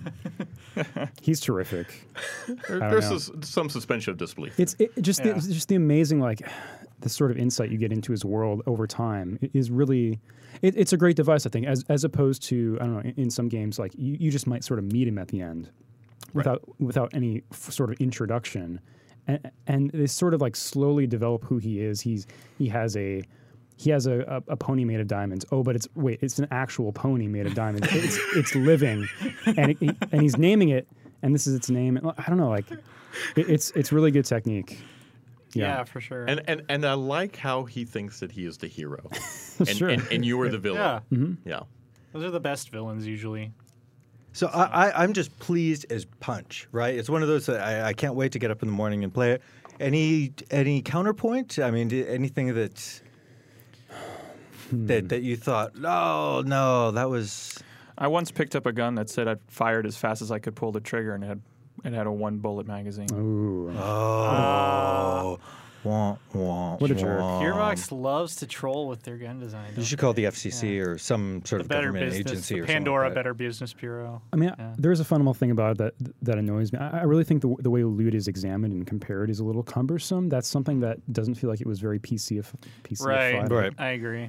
he's terrific. There, don't there's know. sus- some suspension of disbelief. It's it, just Yeah. the, it's just the amazing like the sort of insight you get into his world over time i- is really it, it's a great device, I think, as as opposed to I don't know in, in some games like you, you just might sort of meet him at the end without without any f- sort of introduction, and and they sort of like slowly develop who he is. He's he has a he has a, a, a pony made of diamonds. Oh, but it's wait, it's an actual pony made of diamonds. it's it's living, and it, and he's naming it, and this is its name. I don't know, like it, it's it's really good technique. Yeah, for sure. And, and and I like how he thinks that he is the hero. and, Sure. and, and you are the villain. yeah. Mm-hmm. Yeah. Those are the best villains usually. So I, I, I'm just pleased as punch, right? It's one of those that I, I can't wait to get up in the morning and play it. Any any counterpoint? I mean, d- anything that that that you thought, oh no, that was I once picked up a gun that said I fired as fast as I could pull the trigger, and it had it had a one bullet magazine. Ooh. oh, wah, wah, What a jerk. wah. Gearbox loves to troll with their gun design. You don't should they? call the F C C or some sort the of Better government Business, agency the or something Pandora like that. Better Business Bureau. I mean, Yeah. there is a fundamental thing about it that that annoys me. I, I really think the the way loot is examined and compared is a little cumbersome. That's something that doesn't feel like it was very P C if P C Right. Right. I agree.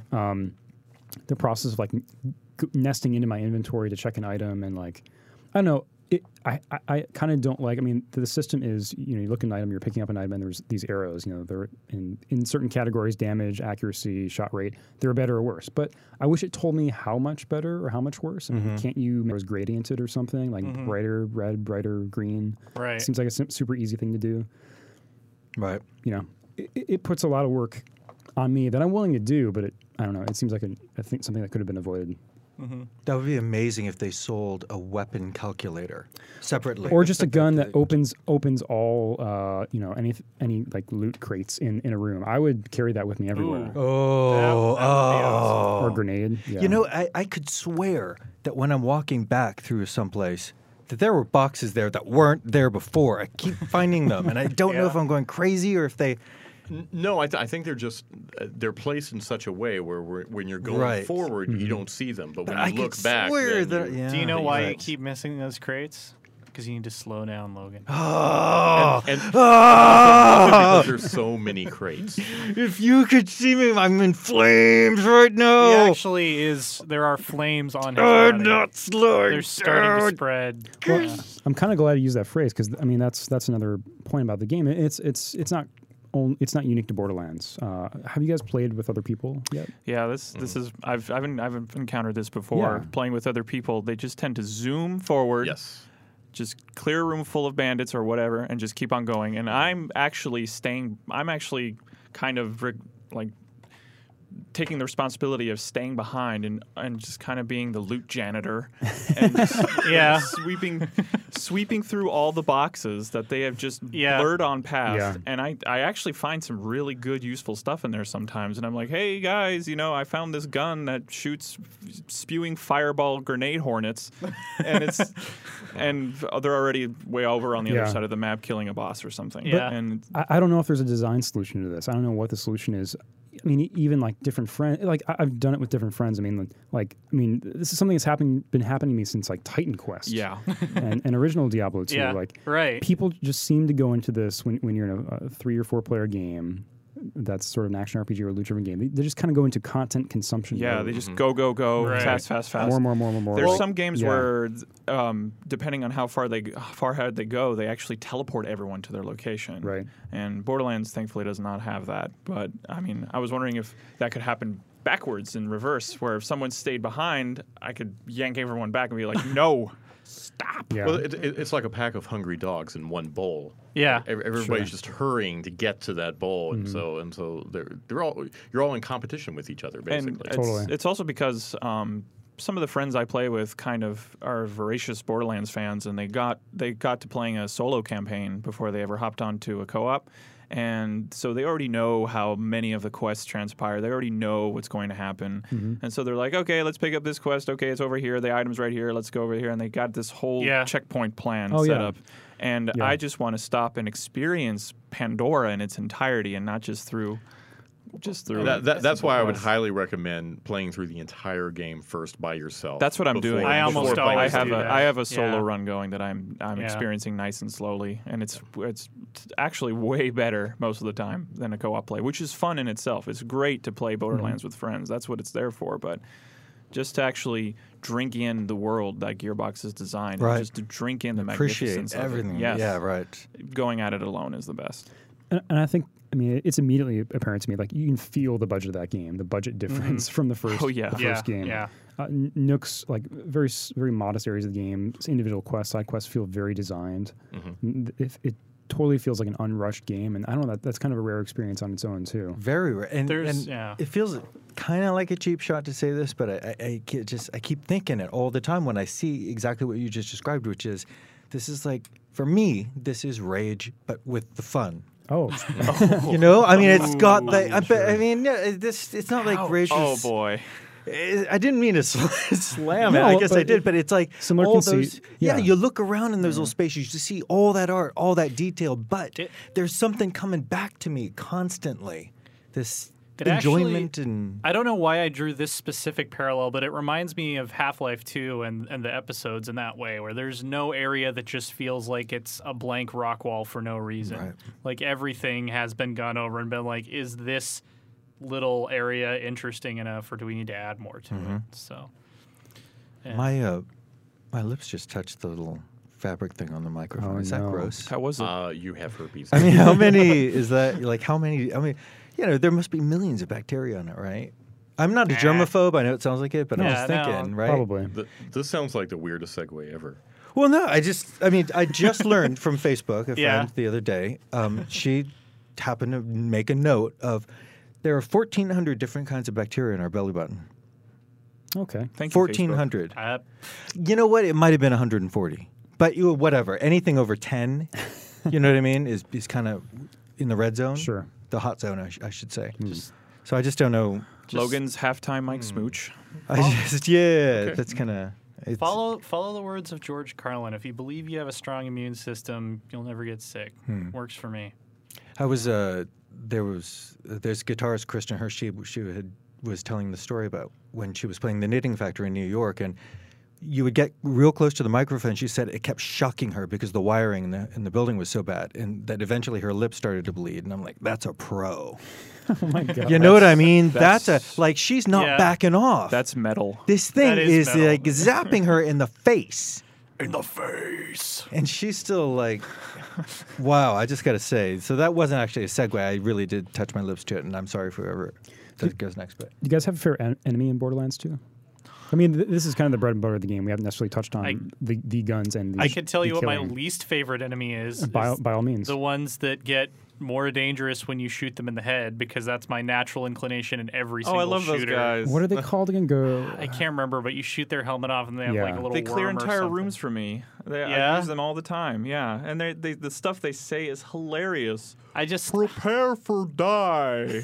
The process of like n- g- nesting into my inventory to check an item and like I don't know. It, I, I, I kind of don't like. I mean, the system is you know you look at an item, you're picking up an item, and there's these arrows. You know, they're in in certain categories: damage, accuracy, shot rate. They're better or worse. But I wish it told me how much better or how much worse. I mean, can't you make it gradiented or something like brighter red, brighter green? Right. Seems like a sim- super easy thing to do. Right. You know, it, it puts a lot of work on me that I'm willing to do, but it I don't know. It seems like a, I think something that could have been avoided. That would be amazing if they sold a weapon calculator separately. Or just a gun that opens opens all uh, you know any any like loot crates in, in a room. I would carry that with me everywhere. Ooh. Oh, That- that would be oh. Or a grenade. Yeah. You know, I, I could swear that when I'm walking back through someplace, that there were boxes there that weren't there before. I keep finding them, and I don't know Yeah. if I'm going crazy or if they. N- No, I, th- I think they're just uh, they're placed in such a way where we're, when you're going Right. forward, you don't see them, but when I you could look back, swear then that. you- Yeah, Do you know you're why you right. keep missing those crates? Because you need to slow down, Logan. Oh, and oh! because there's so many crates. If you could see me, I'm in flames right He now. actually is. There are flames on his I'm body. not slowing They're starting down. to spread. Well, Yeah. I'm kind of glad you used that phrase because I mean that's that's another point about the game. It's it's it's not on, it's not unique to Borderlands. Uh, have you guys played with other people yet? Yeah, this this is I've I've, en- I've encountered this before. Yeah. Playing with other people, they just tend to zoom forward. Yes. Just clear a room full of bandits or whatever, and just keep on going. And I'm actually staying. I'm actually kind of re- like taking the responsibility of staying behind and and just kind of being the loot janitor and just Yeah. sweeping sweeping through all the boxes that they have just Yeah. blurred on past. Yeah. And I, I actually find some really good useful stuff in there sometimes. And I'm like, hey guys, you know, I found this gun that shoots spewing fireball grenade hornets, and it's and they're already way over on the Yeah. other side of the map killing a boss or something. Yeah. And I, I don't know if there's a design solution to this. I don't know what the solution is. I mean, e- even like different friends, like I- I've done it with different friends. I mean, like, I mean, this is something that's happened, been happening to me since like Titan Quest, yeah. and, and original Diablo two. Yeah, Like, right. people just seem to go into this when, when you're in a, a three or four player game. That's sort of an action R P G or a loot-driven game. They, they just kind of go into content consumption. Yeah, mode. they just go, go, go, Right. fast, fast, fast. more, more, more, more, more. There's Like, some games yeah. where, um, depending on how far they how far ahead they go, they actually teleport everyone to their location. Right. And Borderlands, thankfully, does not have that. But I mean, I was wondering if that could happen backwards in reverse, where if someone stayed behind, I could yank everyone back and be like, "No, stop." Yeah. Well, it, it, it's like a pack of hungry dogs in one bowl. Yeah. Ev- Everybody's just hurrying to get to that bowl, and so and so they're they're all you're all in competition with each other, And basically. it's, Totally. it's also because um, some of the friends I play with kind of are voracious Borderlands fans, and they got they got to playing a solo campaign before they ever hopped onto a co-op. And so they already know how many of the quests transpire. They already know what's going to happen. Mm-hmm. And so they're like, okay, let's pick up this quest. Okay, it's over here. The item's right here. Let's go over here. And they got this whole Yeah. checkpoint plan Oh, set yeah. up. And Yeah. I just want to stop and experience Pandora in its entirety and not just through just through That, that, that's simple why I would quests. highly recommend playing through the entire game first by yourself. That's what I'm before- doing. I almost before I always have do a that. I have a solo Yeah. run going that I'm I'm Yeah. experiencing nice and slowly, and it's it's actually way better most of the time than a co-op play, which is fun in itself. It's great to play Borderlands Mm-hmm. with friends. That's what it's there for. But just to actually drink in the world that Gearbox has designed, and Right. just to drink in the Appreciate magnificence of it. everything. Yes. Yeah, right. Going at it alone is the best. And, and I think, I mean, it's immediately apparent to me. Like you can feel the budget of that game, the budget difference from the first, Oh, yeah. the Yeah, first game. yeah. Uh, N- Nook's like very, s- very modest areas of the game. Individual quests, side quests feel very designed. N- It, it totally feels like an unrushed game, and I don't know that that's kind of a rare experience on its own too. Very rare. And, There's- and yeah. it feels kind of like a cheap shot to say this, but I, I, I ke- just I keep thinking it all the time when I see exactly what you just described, which is this is like for me this is Rage, but with the fun. Oh, You know, I mean, it's got the. I, bet- I mean, yeah, this it's not like Rage. Oh is- boy. I I didn't mean to sl- slam it. No, I guess I but did, but it's like similar all conceit, those. Yeah. yeah. you look around in those little spaces, you see all that art, all that detail, but It- there's something coming back to me constantly. This It actually- enjoyment and I don't know why I drew this specific parallel, but it reminds me of Half-Life two and, and the episodes in that way, where there's no area that just feels like it's a blank rock wall for no reason. Right. Like everything has been gone over and been like, is this little area interesting enough, or do we need to add more to it? So, yeah. my uh, my lips just touched the little fabric thing on the microphone. Oh, is that no. gross? How was it? Uh, you have herpes. I mean, how many is that? Like, how many? I mean, you know, there must be millions of bacteria on it, right? I'm not a Nah. germaphobe. I know it sounds like it, but I Yeah, was no. thinking, right? probably. Th- this sounds like the weirdest segue ever. Well, no, I just, I mean, I just learned from Facebook, a Yeah. friend the other day. Um, she happened to make a note of there are fourteen hundred different kinds of bacteria in our belly button. Okay. Thank you, fourteen Facebook. hundred. Uh, You know what? It might have been one hundred forty, but you whatever. Anything over ten, you know what I mean, is is kind of in the red zone. Sure. The hot zone, I, sh- I should say. So I just don't know. Logan's halftime Mike Smooch. I just, yeah, that's kind of. follow follow the words of George Carlin. If you believe you have a strong immune system, you'll never get sick. Works for me. I was uh there was there's guitarist Kristen Hirsch. She, she had was telling the story about when she was playing the Knitting Factory in New York, and you would get real close to the microphone. She said it kept shocking her because the wiring in the in the building was so bad, and that eventually her lips started to bleed. And I'm like, that's a pro. Oh my god. You know what I mean? That's, that's- a like she's not Yeah. backing off. That's metal. this thing That is is metal. like zapping her in the face. In the face. And she's still like, wow, I just got to say. So that wasn't actually a segue. I really did touch my lips to it, and I'm sorry for whoever that goes next. But Do you guys have a favorite en- enemy in Borderlands two? I mean, th- this is kind of the bread and butter of the game. We haven't necessarily touched on I- the, the guns and the I can tell the you what my killing. least favorite enemy is. by, is by all means. the ones that get more dangerous when you shoot them in the head, because that's my natural inclination in every Oh, single I love those shooter. guys. What are they called again? Go. I can't remember, but you shoot their helmet off and they have Yeah. like a little They clear worm or entire something. rooms for me. They, I Yeah? use them all the time. Yeah, and they, they the stuff they say is hilarious. I just Prepare for die.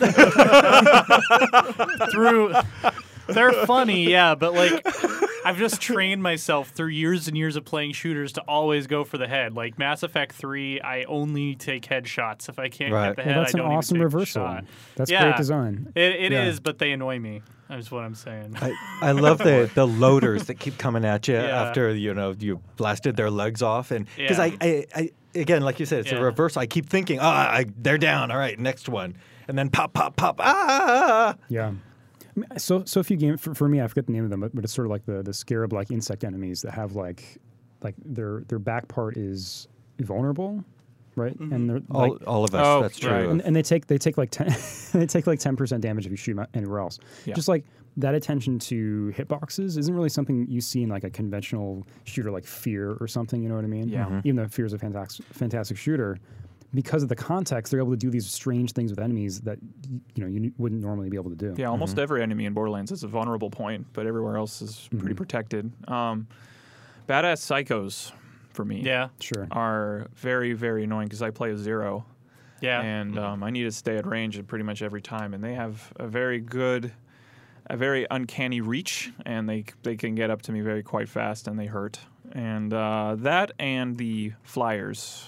through. They're funny, yeah, but like I've just trained myself through years and years of playing shooters to always go for the head. Like Mass Effect three, I only take headshots. If I can't Right. get the Well, head, that's I an don't awesome even take reversal. The shot. That's Yeah. great design. It, it is, Yeah. but they annoy me. That's what I'm saying. I, I love the, the loaders that keep coming at you Yeah. after you know you blasted their legs off, and because Yeah. I, I, I again like you said it's Yeah. a reverse. I keep thinking, ah, I, they're down. All right, next one, and then pop, pop, pop. Ah, Yeah. I mean, so so few games for, for me. I forget the name of them, but, but it's sort of like the the scarab like insect enemies that have like like their their back part is vulnerable, right? And they're all, like, all of us. Oh, that's true. right. and, and they take they take like ten they take like ten percent damage if you shoot 'em anywhere else. Yeah. Just like that attention to hitboxes isn't really something you see in like a conventional shooter like Fear or something. You know what I mean? Yeah. Mhm. Even though Fear is a fantastic fantastic shooter, because of the context, they're able to do these strange things with enemies that y- you know you wouldn't normally be able to do. Yeah, almost every enemy in Borderlands is a vulnerable point, but everywhere else is pretty protected. Um, badass psychos, for me, yeah, Sure. are very, very annoying because I play a Zero, yeah. and um, I need to stay at range at pretty much every time, and they have a very good, a very uncanny reach, and they they can get up to me very quite fast, and they hurt. And uh, that and the flyers.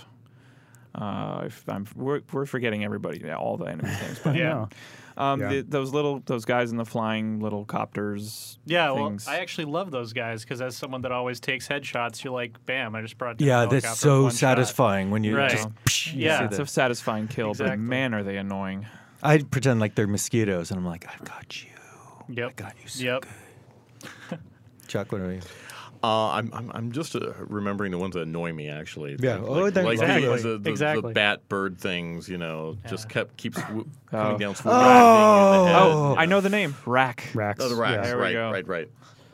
Uh, if I'm, we're, we're forgetting everybody, yeah, all the enemy names, but Yeah. No. Um, Yeah. the, those little, those guys in the flying little copters. Yeah, well, things. I actually love those guys because as someone that always takes headshots, you're like, bam, I just brought down yeah, a that's helicopter so with one shot. satisfying when you Right. just. psh, you Yeah. see it's the- a satisfying kill, Exactly. but man, are they annoying. I pretend like they're mosquitoes, and I'm like, I've got you. I Yep. got you so Yep. good. Chuck, what are you? Uh, I'm, I'm I'm just uh, remembering the ones that annoy me actually. Yeah. Like, Oh, like, they're- like Exactly. the, the, the, Exactly. the bat bird things. You know, just Yeah. kept keeps swoop, Oh. coming down. Swooping Oh. down, hitting you in the head, Oh, you I know the name. Rack. Racks. Oh, the racks. Yeah. There we right, go. right, right.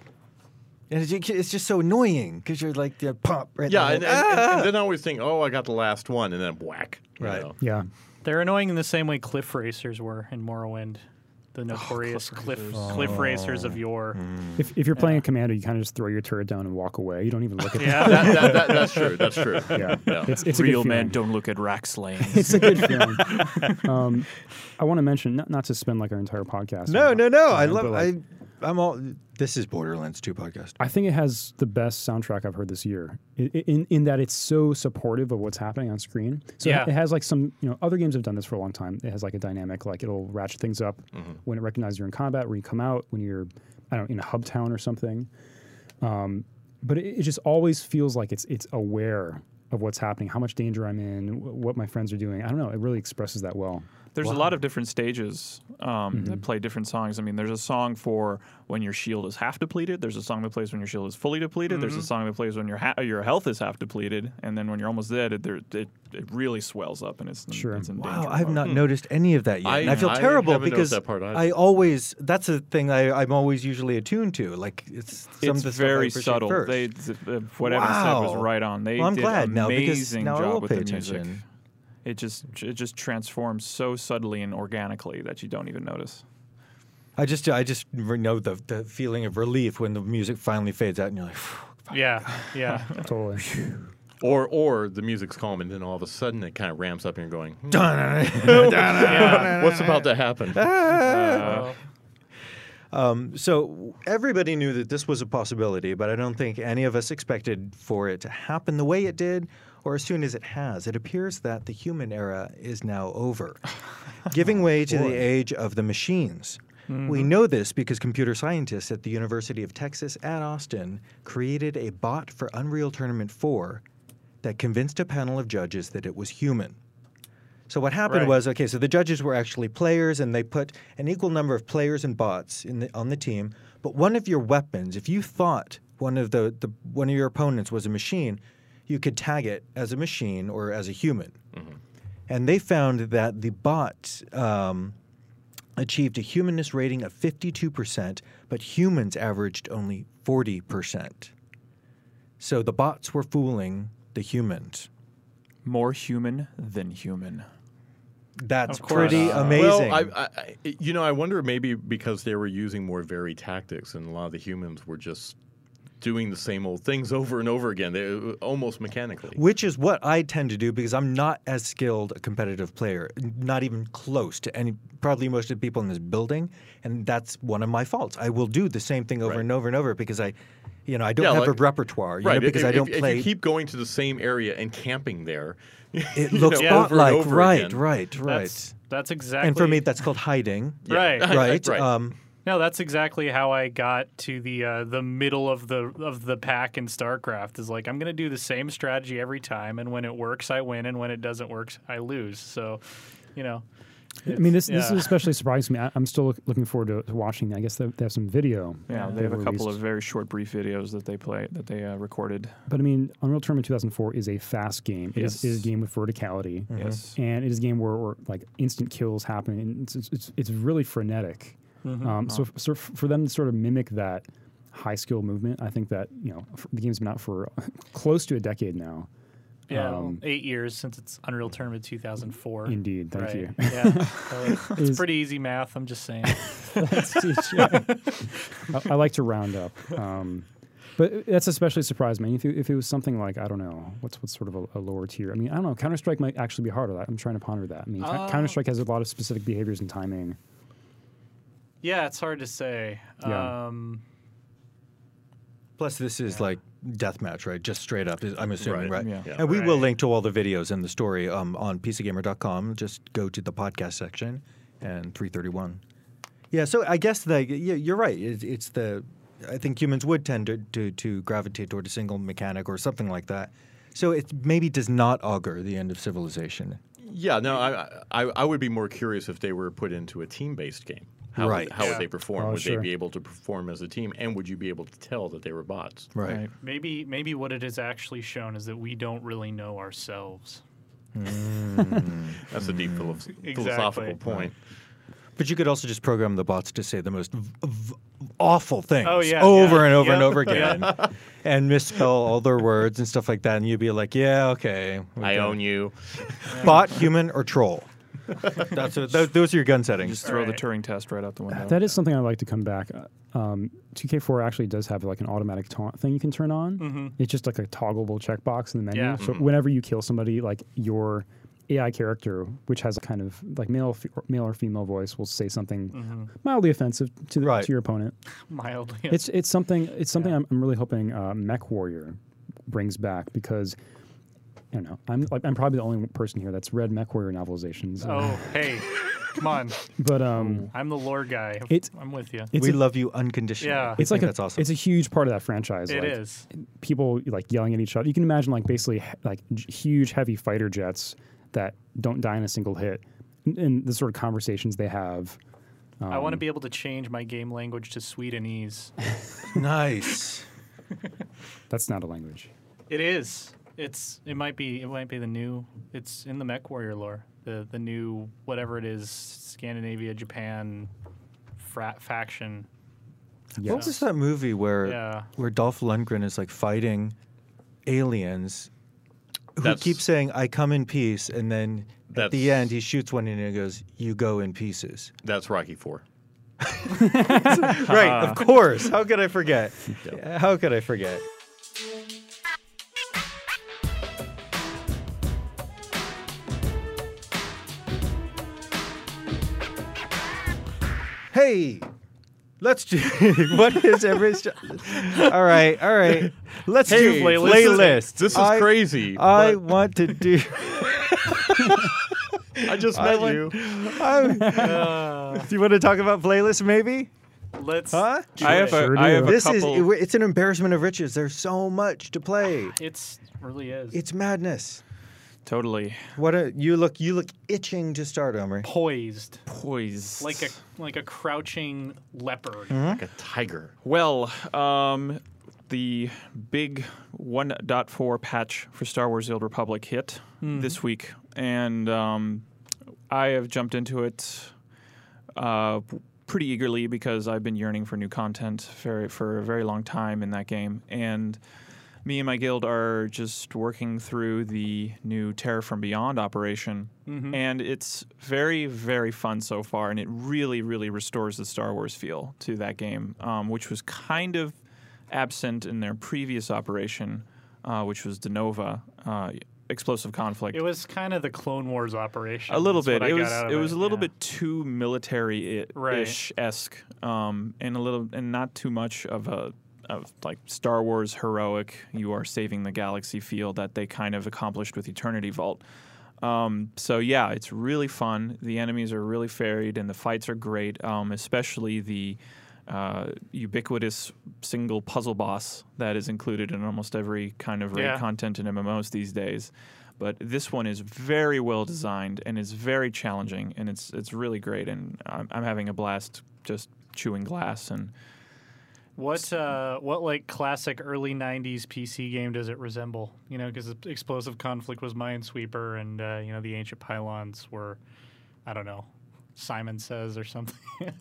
And it's, it's just so annoying because you're like, yeah, pop right Yeah, in and, the and, head. and, Ah! and then I always think, oh, I got the last one, and then whack. you Right. know. Yeah. They're annoying in the same way cliff racers were in Morrowind. The notorious cliff cliff, racers of yore. If, if you're playing a commander, you kind of just throw your turret down and walk away. You don't even look at Yeah. that, that, that, that's true. That's true. them. Yeah. Yeah. It's, it's a Real good men feeling. don't look at rack slayings. It's a good feeling. um, I want to mention, not, not to spend like our entire podcast. No, on- no, no. I on it, love. but, like, I. I'm all. This is Borderlands two podcast. I think it has the best soundtrack I've heard this year. In, in in that it's so supportive of what's happening on screen. So Yeah. it has like some, you know, other games have done this for a long time. It has like a dynamic, like it'll ratchet things up when it recognizes you're in combat, when you come out, when you're, I don't know, in a hub town or something. Um, but it, it just always feels like it's it's aware of what's happening, how much danger I'm in, wh- what my friends are doing. I don't know. It really expresses that well. There's a lot of different stages um, that play different songs. I mean, there's a song for when your shield is half depleted. There's a song that plays when your shield is fully depleted. There's a song that plays when your ha- your health is half depleted, and then when you're almost dead, it there, it, it really swells up and it's in, Sure. it's in Wow, danger I have mode. not noticed any of that yet. I- and I feel I terrible haven't because noticed that part either. I always. That's a thing I, I'm always usually attuned to. Like it's some It's of the stuff I very appreciate subtle. They, They, th- uh, what Evan said was Wow. right on. They Well, I'm did glad now, because amazing now I job will with pay the music. attention. It just it just transforms so subtly and organically that you don't even notice. I just I just re- know the the feeling of relief when the music finally fades out and you're like, Yeah, yeah. Totally. Or or the music's calm, and then all of a sudden it kind of ramps up, and you're going, hmm, yeah. what's about to happen? Uh, Um, so everybody knew that this was a possibility, but I don't think any of us expected for it to happen the way it did, or as soon as it has. It appears that the human era is now over, giving way to the age of the machines. We know this because computer scientists at the University of Texas at Austin created a bot for Unreal Tournament four that convinced a panel of judges that it was human. So what happened Right. was, okay, so the judges were actually players, and they put an equal number of players and bots in the, on the team. But one of your weapons, if you thought one of the, the one of your opponents was a machine, you could tag it as a machine or as a human. And they found that the bot um, achieved a humanness rating of fifty-two percent, but humans averaged only forty percent. So the bots were fooling the humans. More human than human. That's Of course. pretty Uh, amazing. Well, I, I, I- you know, I wonder maybe because they were using more varied tactics, and a lot of the humans were just doing the same old things over and over again, they, almost mechanically. Which is what I tend to do because I'm not as skilled a competitive player, not even close to any, probably most of the people in this building, and that's one of my faults. I will do the same thing over Right. and over and over because I, you know, I don't Yeah, have like- a repertoire, you Right, know, because if, I don't if, play. If you keep going to the same area and camping there, it you looks know, bot over and like, over right, again. right, right. That's, that's exactly. And for me, that's called hiding, Right. right? right. Um, No, that's exactly how I got to the uh, the middle of the of the pack in StarCraft. Is like I'm going to do the same strategy every time, and when it works, I win, and when it doesn't work, I lose. So, you know. I mean, this this yeah. is especially surprising me. I, I'm still look, looking forward to, to watching. I guess they, they have some video. Yeah, uh, they have a couple of released. very short, brief videos that they play that they uh, recorded. But I mean, Unreal Tournament two thousand four is a fast game. It is, Yes. it is a game with verticality, Yes. and it is a game where, where like instant kills happen. And it's it's, it's, it's really frenetic. Um, so, f- so f- for them to sort of mimic that high skill movement, I think that you know f- the game's been out for close to a decade now. Yeah, Um, eight years since it's Unreal Tournament two thousand four. Indeed, thank right. you. Yeah, so it's Is- pretty easy math. I'm just saying. I, I like to round up. Um, but that's especially surprised me. If it, if it was something like, I don't know, what's what's sort of a, a lower tier? I mean, I don't know. Counter Strike might actually be harder. I'm trying to ponder that. I mean, Uh, Counter Strike has a lot of specific behaviors and timing. Yeah, it's hard to say. Yeah. Um, plus, this is like deathmatch, right? Just straight up, I'm assuming, right? Right, yeah. Yeah. And we will Right. link to all the videos in the story um, on P C Gamer dot com. Just go to the podcast section and three thirty-one. Yeah, so I guess the yeah, you're right. It's, it's the I think humans would tend to, to to gravitate toward a single mechanic or something like that. So it maybe does not augur the end of civilization. Yeah, no, I, I I would be more curious if they were put into a team-based game. How Right. Would, how Yeah. would they perform? Oh, would sure. they be able to perform as a team, and would you be able to tell that they were bots? Right. maybe maybe what it has actually shown is that we don't really know ourselves. That's a deep philo- philosophical point. But you could also just program the bots to say the most v- v- awful things Oh, yeah, over yeah, and over and yep, over again and misspell all their words and stuff like that. And you'd be like, yeah, okay. we I got own it. you. Bot, human, or troll. That's what, those, those are your gun settings. Just throw Right. the Turing test right out the window. That is something I'd like to come back. Uh, Um, two K four actually does have like an automatic taunt thing you can turn on. Mm-hmm. It's just like a toggleable checkbox in the menu. Yeah. So Mhm. whenever you kill somebody, like your A I character, which has a kind of like male, fe- male or female voice, will say something Mm-hmm. mildly offensive to the, Right. to your opponent. Mildly. It's it's something it's something Yeah. I'm, I'm really hoping uh, Mech Warrior brings back because I don't know I'm like I'm probably the only person here that's read Mech Warrior novelizations. Oh, hey, come on. but um, I'm the lore guy. It's- I'm with you. it's we a, love you unconditionally. Yeah. We it's like think a, that's awesome. it's a huge part of that franchise. It like, is. people like yelling at each other. You can imagine like basically he- like j- huge heavy fighter jets that don't die in a single hit, and, and the sort of conversations they have. Um, I want to be able to change my game language to Swedenese. Nice. That's not a language. It is. It's. It might be. It might be the new. It's in the Mech Warrior lore. The the new whatever it is, Scandinavia, Japan, frat faction. Yes. What was that movie where Yeah. where Dolph Lundgren is like fighting aliens who That's- keep saying "I come in peace," and then at the That's- end he shoots one and he goes, "You go in pieces." That's Rocky Four. Right, of course. How could I forget? How could I forget? Hey, let's do. What is every? All right, all right. Let's do Hey, playlists. playlists. This is I- crazy. I but want to do. I just I met want- you. I'm- Uh, do you want to talk about playlists, maybe? let's. Huh? do I have it. a, Sure I do. have a This couple. is. It's an embarrassment of riches. There's so much to play. It's really is. It's madness. totally What a you look. You look itching to start, Omri. poised poised. like a like a crouching leopard. Like a tiger. Well, um, the big one point four patch for Star Wars: The Old Republic hit this week, and um, I have jumped into it uh, pretty eagerly because I've been yearning for new content for for a very long time in that game, and me and my guild are just working through the new Terra from Beyond operation, Mm-hmm. and it's very, very fun so far, and it really, really restores the Star Wars feel to that game, um, which was kind of absent in their previous operation, uh, which was Denova, uh, Explosive Conflict. It was kind of the Clone Wars operation. A little That's bit. what I It got was out of it was a little yeah. bit too military-ish Right. esque, um, and a little and not too much of a of like Star Wars heroic. You are saving the galaxy feel that they kind of accomplished with Eternity Vault. Um, so yeah, it's really fun. The enemies are really varied, and the fights are great. Um, especially the uh, ubiquitous single puzzle boss that is included in almost every kind of raid Yeah. content in M M Os these days. But this one is very well designed and is very challenging, and it's it's really great. And I'm, I'm having a blast just chewing glass. And What uh, what like classic early nineties P C game does it resemble? You know, because Explosive Conflict was Minesweeper, and uh, you know the Ancient Pylons were, I don't know, Simon Says or something.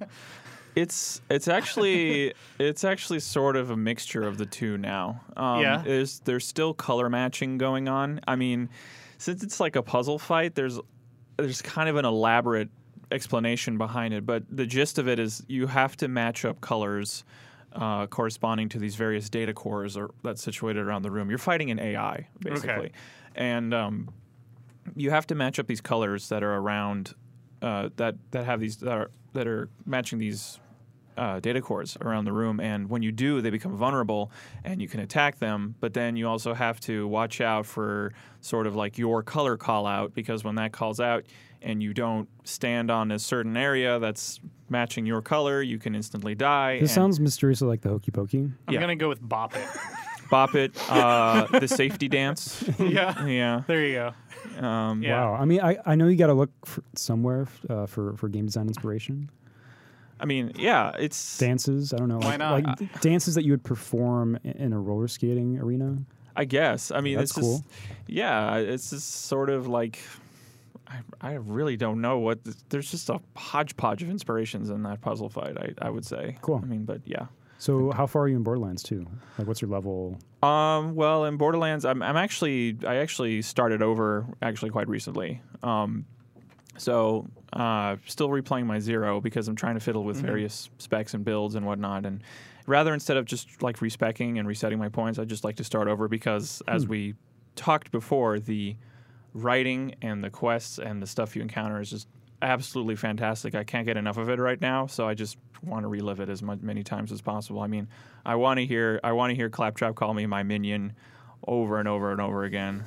it's it's actually it's actually sort of a mixture of the two now. Um, Yeah. There's there's still color matching going on. I mean, since it's like a puzzle fight, there's there's kind of an elaborate explanation behind it. But the gist of it is you have to match up colors uh, corresponding to these various data cores or that's situated around the room. You're fighting an A I basically, Okay. and um, you have to match up these colors that are around uh, that that have these that are that are matching these uh, data cores around the room. And when you do, they become vulnerable, and you can attack them. But then you also have to watch out for sort of like your color call out, because when that calls out and you don't stand on a certain area that's matching your color, you can instantly die. This and sounds mysteriously like the Hokey Pokey. I'm Yeah. gonna go with Bop It. Bop It, uh, the safety dance. yeah, Yeah. there you go. Um, Yeah. Wow. I mean, I, I know you got to look for somewhere uh, for for game design inspiration. I mean, yeah, it's. Dances. I don't know. Why like, not? Like d- dances that you would perform i- in a roller skating arena. I guess. I mean, That's it's cool. just, yeah, it's just sort of like. I, I really don't know what. th- There's just a hodgepodge of inspirations in that puzzle fight, I, I would say. Cool. I mean, but yeah. So, how far are you in Borderlands two? Like, what's your level? Um, well, in Borderlands, I'm, I'm actually I actually started over actually quite recently. Um, so uh, still replaying my Zero because I'm trying to fiddle with various specs and builds and whatnot. And rather instead of just like respecking and resetting my points, I just like to start over because as we talked before, the writing and the quests and the stuff you encounter is just absolutely fantastic. I can't get enough of it right now, so I just want to relive it as much, many times as possible. I mean, I want to hear I want to hear Claptrap call me my minion over and over and over again,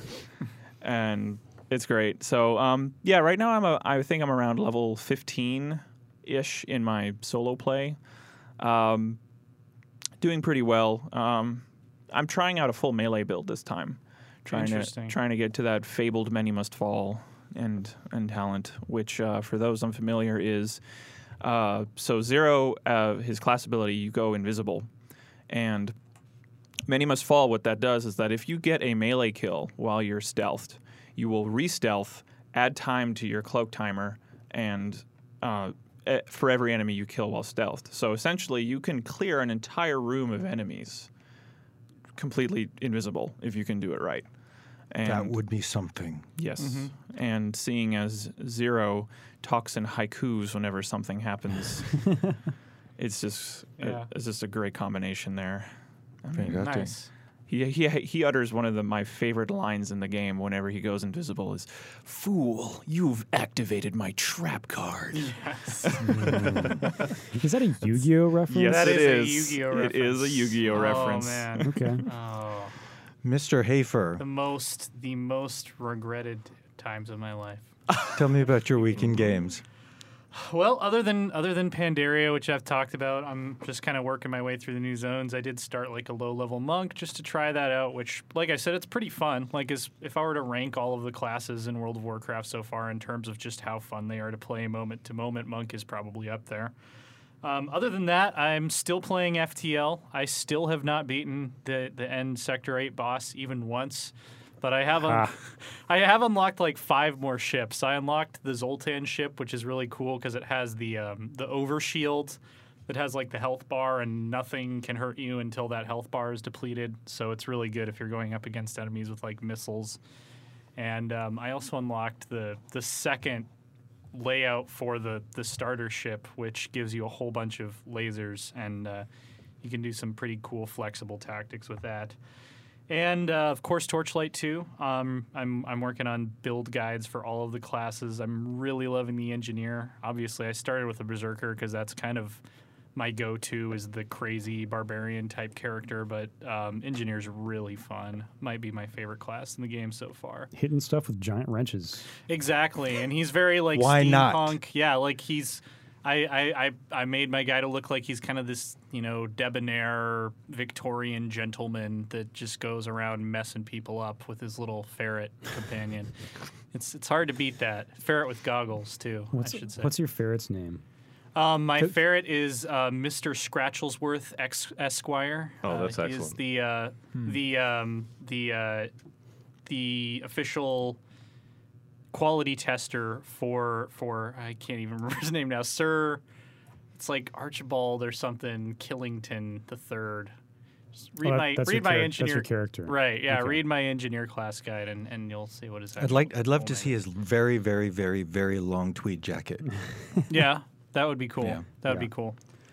and it's great. So um, yeah, right now I'm a I think I'm around level fifteen ish in my solo play, um, doing pretty well. Um, I'm trying out a full melee build this time, trying to Interesting. trying to get to that fabled Many Must Fall and and talent, which uh, for those unfamiliar is uh, so Zero, uh, his class ability, you go invisible, and Many Must Fall. What that does is that if you get a melee kill while you're stealthed, you will re-stealth, add time to your cloak timer, and uh, eh, for every enemy you kill while stealthed. So essentially, you can clear an entire room of enemies completely invisible if you can do it right. And That would be something. Yes. And seeing as Zero talks in haikus whenever something happens, it's just Yeah. it's just a great combination there. I mean, Fantastic. Nice. he he he utters one of the, my favorite lines in the game whenever he goes invisible is, "Fool, you've activated my trap card." Is that a Yu-Gi-Oh reference? Yes, That it is a is. Yu-Gi-Oh It is a reference. Yu-Gi-Oh Oh, reference. man. Okay. Oh, Mister Hafer, the most the most regretted times of my life. tell me about your week in games. Well, other than other than Pandaria, which I've talked about, I'm just kind of working my way through the new zones. I did start like a low level monk just to try that out, which, like I said, it's pretty fun. Like, as if I were to rank all of the classes in World of Warcraft so far in terms of just how fun they are to play moment to moment, monk is probably up there. Um, other than that, I'm still playing F T L. I still have not beaten the the end Sector eight boss even once. but I have un- Ah. I have unlocked like five more ships. I unlocked the Zoltan ship, which is really cool because it has the um, the overshield that has like the health bar, and nothing can hurt you until that health bar is depleted. So it's really good if you're going up against enemies with like missiles. And um, I also unlocked the the second layout for the the starter ship, which gives you a whole bunch of lasers, and uh, you can do some pretty cool flexible tactics with that. And uh, of course, Torchlight two. Um, I'm I'm working on build guides for all of the classes. I'm really loving the engineer. Obviously, I started with a berserker because that's kind of my go-to is the crazy barbarian type character. But um, engineer's really fun. Might be my favorite class in the game so far. Hitting stuff with giant wrenches. Exactly, and he's very like Why not? steampunk. Yeah, like he's. I, I, I, I made my guy to look like he's kind of this, you know, debonair Victorian gentleman that just goes around messing people up with his little ferret companion. It's it's hard to beat that. Ferret with goggles, too, What's, I should say. what's your ferret's name? Um, my Could- ferret is uh, Mister Scratchelsworth Ex- Esquire. Oh, that's uh, he is excellent. the uh, the um, the uh, the official quality tester for for I can't even remember his name now, Sir. It's like Archibald or something Killington the Third. Just read Oh, that- my that's read your my char- engineer That's your character. Right, yeah. Okay. Read my engineer class guide, and, and you'll see what his. I'd actual like. I'd love full to name see is. his very, very, very, very long tweed jacket. Yeah, that would be cool. Yeah. That would Yeah. be cool.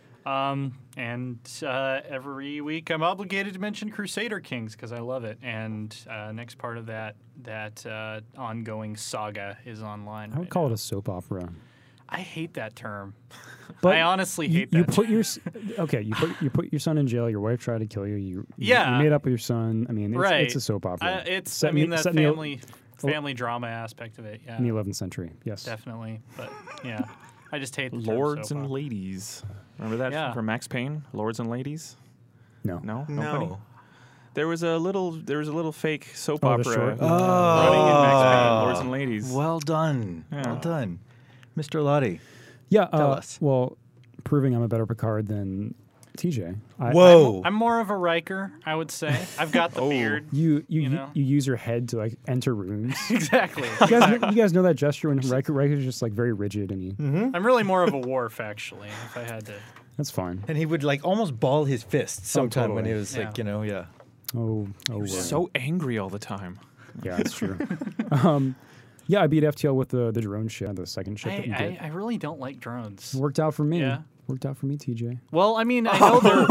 Um, and uh, every week I'm obligated to mention Crusader Kings because I love it. And uh, next part of that that uh, ongoing saga is online. I would right call now. it a soap opera. I hate that term. But I honestly you, hate you that. put your s- okay. You put you put your son in jail. Your wife tried to kill you. You you- Yeah. You made up with your son. I mean, it's, Right. it's a soap opera. Uh, it's Set I in mean the- that set in the- family family drama aspect of it. Yeah, in the eleventh century. Yes. definitely. But yeah, I just hate the term Lords soap and opera. ladies. Remember that Yeah. from Max Payne? Lords and ladies? No. No? Nobody? There was a little there was a little fake soap Oh, the opera short- running in Max Payne, Oh. Lords and Ladies. Well done. Well Yeah. done, Mister Lottie. Yeah. Tell uh, us. Well, proving I'm a better Picard than T J. I, Whoa. I'm more of a Riker, I would say. I've got the Oh. beard. You you You you, know? you use your head to like enter rooms. Exactly. You guys, you guys know that gesture when Riker Riker's just like very rigid and he. Mm-hmm. I'm really more of a Worf, actually, if I had to. That's fine. And he would like almost ball his fists sometime when he totally. was Yeah. like, you know, yeah. Oh oh. uh, So angry all the time. yeah, that's true. um, yeah, I beat F T L with the the drone ship, the second ship that you I, did. I, I really don't like drones. Worked out for me. Yeah. Worked out for me, T J. Well, I mean, I know they're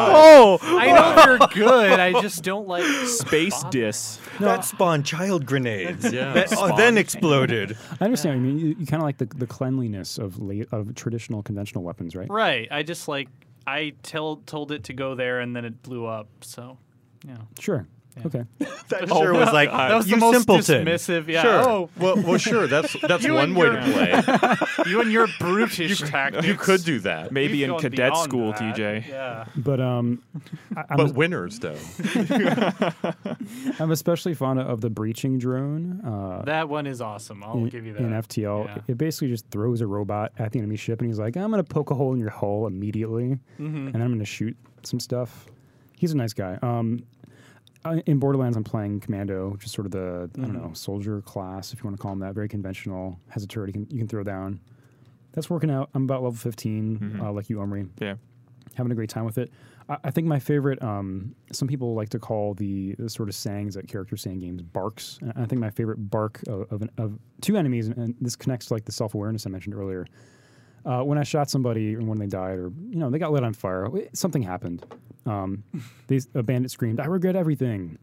Oh, I know they're good. I just don't like Space spot dis. that spawned child grenades. Yeah. That oh, then exploded. I understand. I mean, you, you kind of like the, the cleanliness of late, of traditional conventional weapons, right? Right. I just like I told told it to go there and then it blew up. So, yeah. Sure. Okay. That sure was like, That was you the most simpleton. dismissive. Yeah. Sure. Oh, Well, well, sure. That's that's You one and way your- to play. you and your brutish tactics. You could do that, Maybe We've in gone cadet beyond school, that. T J. Yeah. But um, I, I'm, but winners don't. I'm especially fond of the breaching drone. Uh, That one is awesome. I'll in, give you that. in F T L, Yeah. it basically just throws a robot at the enemy ship, and he's like, "I'm gonna poke a hole in your hull immediately, Mhm. and I'm gonna shoot some stuff." He's a nice guy. Um, I- in Borderlands, I'm playing Commando, which is sort of the I don't Mhm. know soldier class, if you want to call him that. Very conventional. Has a turret you can, you can throw down. That's working out. I'm about level fifteen, Mhm. uh, like you, Omri. Yeah. Having a great time with it. I, I think my favorite. Um, some people like to call the, the sort of sayings that characters say in games barks. And I think my favorite bark of of, an, of two enemies, and, and this connects to like the self awareness I mentioned earlier. Uh, when I shot somebody, or when they died, or you know they got lit on fire, something happened. Um, these a bandit screamed, "I regret everything."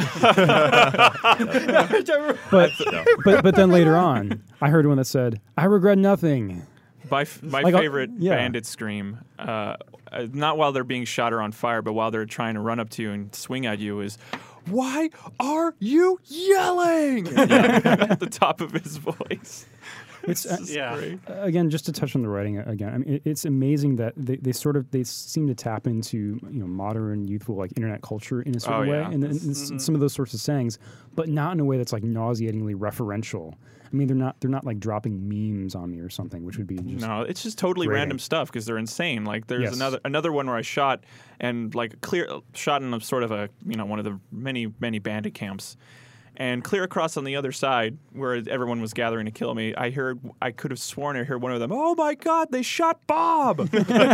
but, but but then later on, I heard one that said, "I regret nothing." My f- my Like, uh, favorite yeah. bandit scream, uh, uh, not while they're being shot or on fire, but while they're trying to run up to you and swing at you, is, "Why are you yelling?" At the top of his voice. It's uh, It's Yeah. great. again just to touch on the writing again. I mean, it, it's amazing that they, they sort of they seem to tap into you know modern youthful like internet culture in a certain Oh, way, yeah. and, and s- some of those sorts of sayings, but not in a way that's like nauseatingly referential. I mean, they're not they're not like dropping memes on me or something, which would be just No, it's just totally grating. random stuff because they're insane. Like there's Yes. another another one where I shot and like clear shot in a sort of a you know one of the many many bandit camps, And clear across on the other side, where everyone was gathering to kill me, I heard, I could have sworn I heard one of them, "Oh my God, they shot Bob!"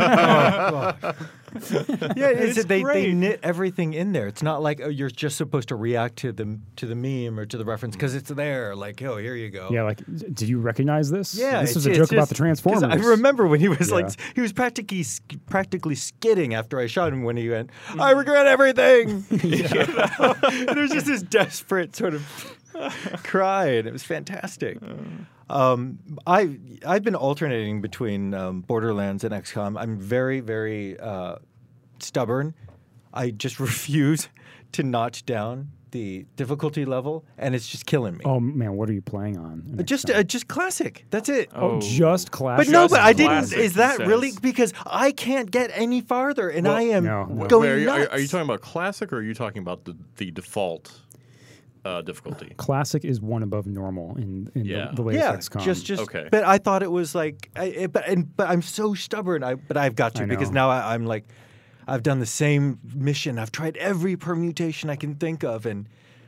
Yeah, it's, It's they, they great. knit everything in there. It's not like oh, you're just supposed to react to the to the meme or to the reference because it's there. Like, oh, here you go. Yeah, like, d- did you recognize this? Yeah, this it's- is a it's joke about just- the 'cause Transformers. I remember when he was Yeah. like, he was practically sk- practically skidding after I shot him when he went, "I regret everything." You know? And it was just this desperate sort of cry, and it was fantastic. Um, I I've been alternating between um, Borderlands and X COM. I'm very very uh, stubborn. I just refuse to notch down the difficulty level, and it's just killing me. Oh man, what are you playing on? in Just X COM? uh, just classic. That's it. oh, Oh. just classic. But no, Just but I didn't. classic, Is he that says. really because I can't get any farther, and Well, I am no, no. going Wait, are, you, are, nuts. are you talking about classic, or are you talking about the, the default uh, difficulty? Classic is one above normal in, in Yeah. the, the latest Yeah, X COM. just just. Okay. But I thought it was like, I, it, but and but I'm so stubborn. I but I've got to I because know. now I, I'm like, I've done the same mission. I've tried every permutation I can think of, and